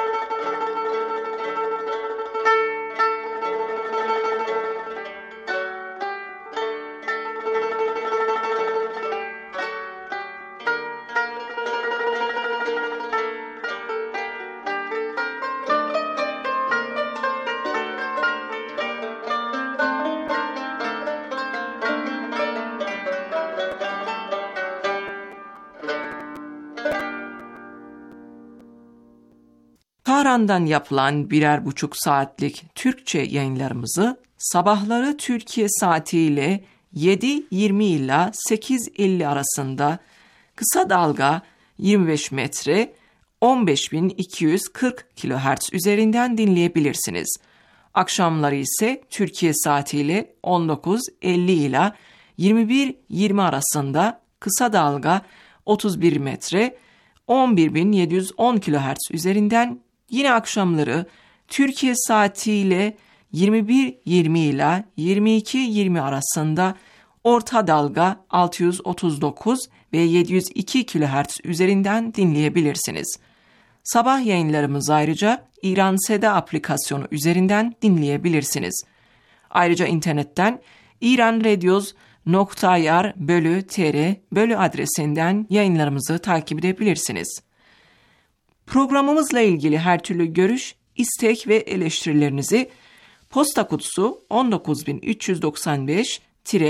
Tahran'dan yapılan birer buçuk saatlik Türkçe yayınlarımızı sabahları Türkiye saatiyle yedi yirmi ila sekiz elli arasında kısa dalga yirmi beş metre on beş bin iki yüz kırk kilohertz üzerinden dinleyebilirsiniz. Akşamları ise Türkiye saatiyle on dokuz elli ila yirmi bir yirmi arasında kısa dalga otuz bir metre on bir bin yedi yüz on kilohertz üzerinden, yine akşamları Türkiye saatiyle yirmi bir yirmi ila yirmi iki yirmi arasında orta dalga altı yüz otuz dokuz ve yedi yüz iki kilohertz üzerinden dinleyebilirsiniz. Sabah yayınlarımızı ayrıca İran Seda aplikasyonu üzerinden dinleyebilirsiniz. Ayrıca internetten iranradios nokta i r bölü tr bölü adresinden yayınlarımızı takip edebilirsiniz. Programımızla ilgili her türlü görüş, istek ve eleştirilerinizi posta kutusu on dokuz bin üç yüz doksan beş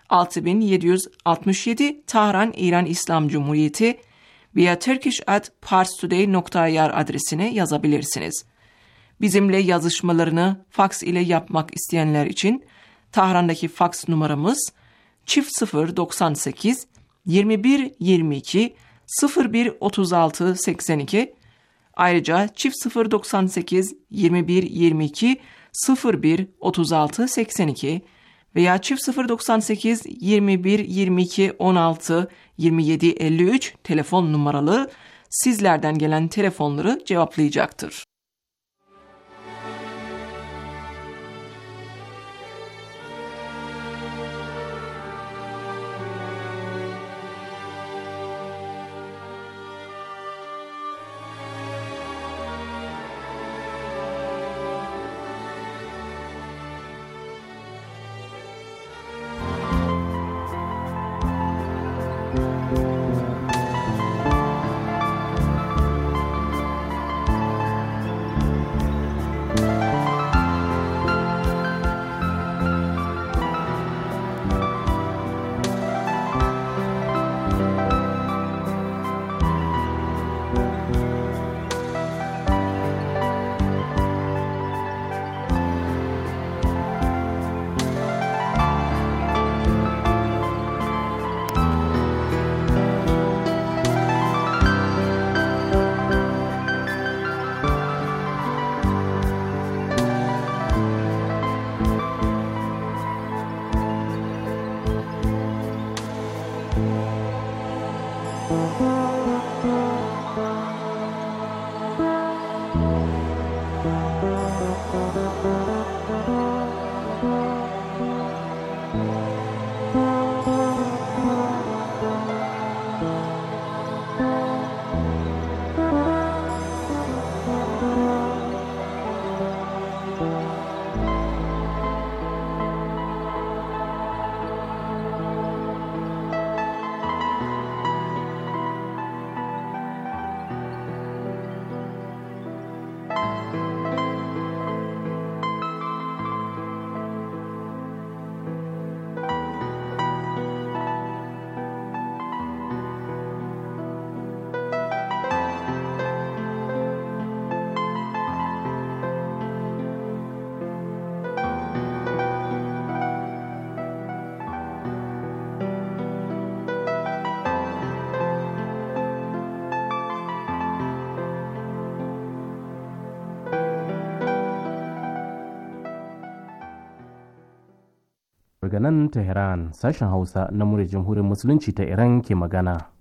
altı bin yedi yüz altmış yedi Tahran İran İslam Cumhuriyeti veya turkish at parstoday nokta i r adresine yazabilirsiniz. Bizimle yazışmalarını faks ile yapmak isteyenler için Tahran'daki faks numaramız çift sıfır doksan sekiz yirmi bir yirmi iki sıfır bir otuz altı seksen iki. Ayrıca çift sıfır doksan sekiz yirmi bir yirmi iki sıfır bir otuz altı seksen iki veya çift sıfır doksan sekiz yirmi bir yirmi iki on altı yirmi yedi elli üç telefon numaralı sizlerden gelen telefonları cevaplayacaktır. Daga nan Tehran, sashen Hausa na muryar Jamhuriyar Musulunci ta Iran ke magana.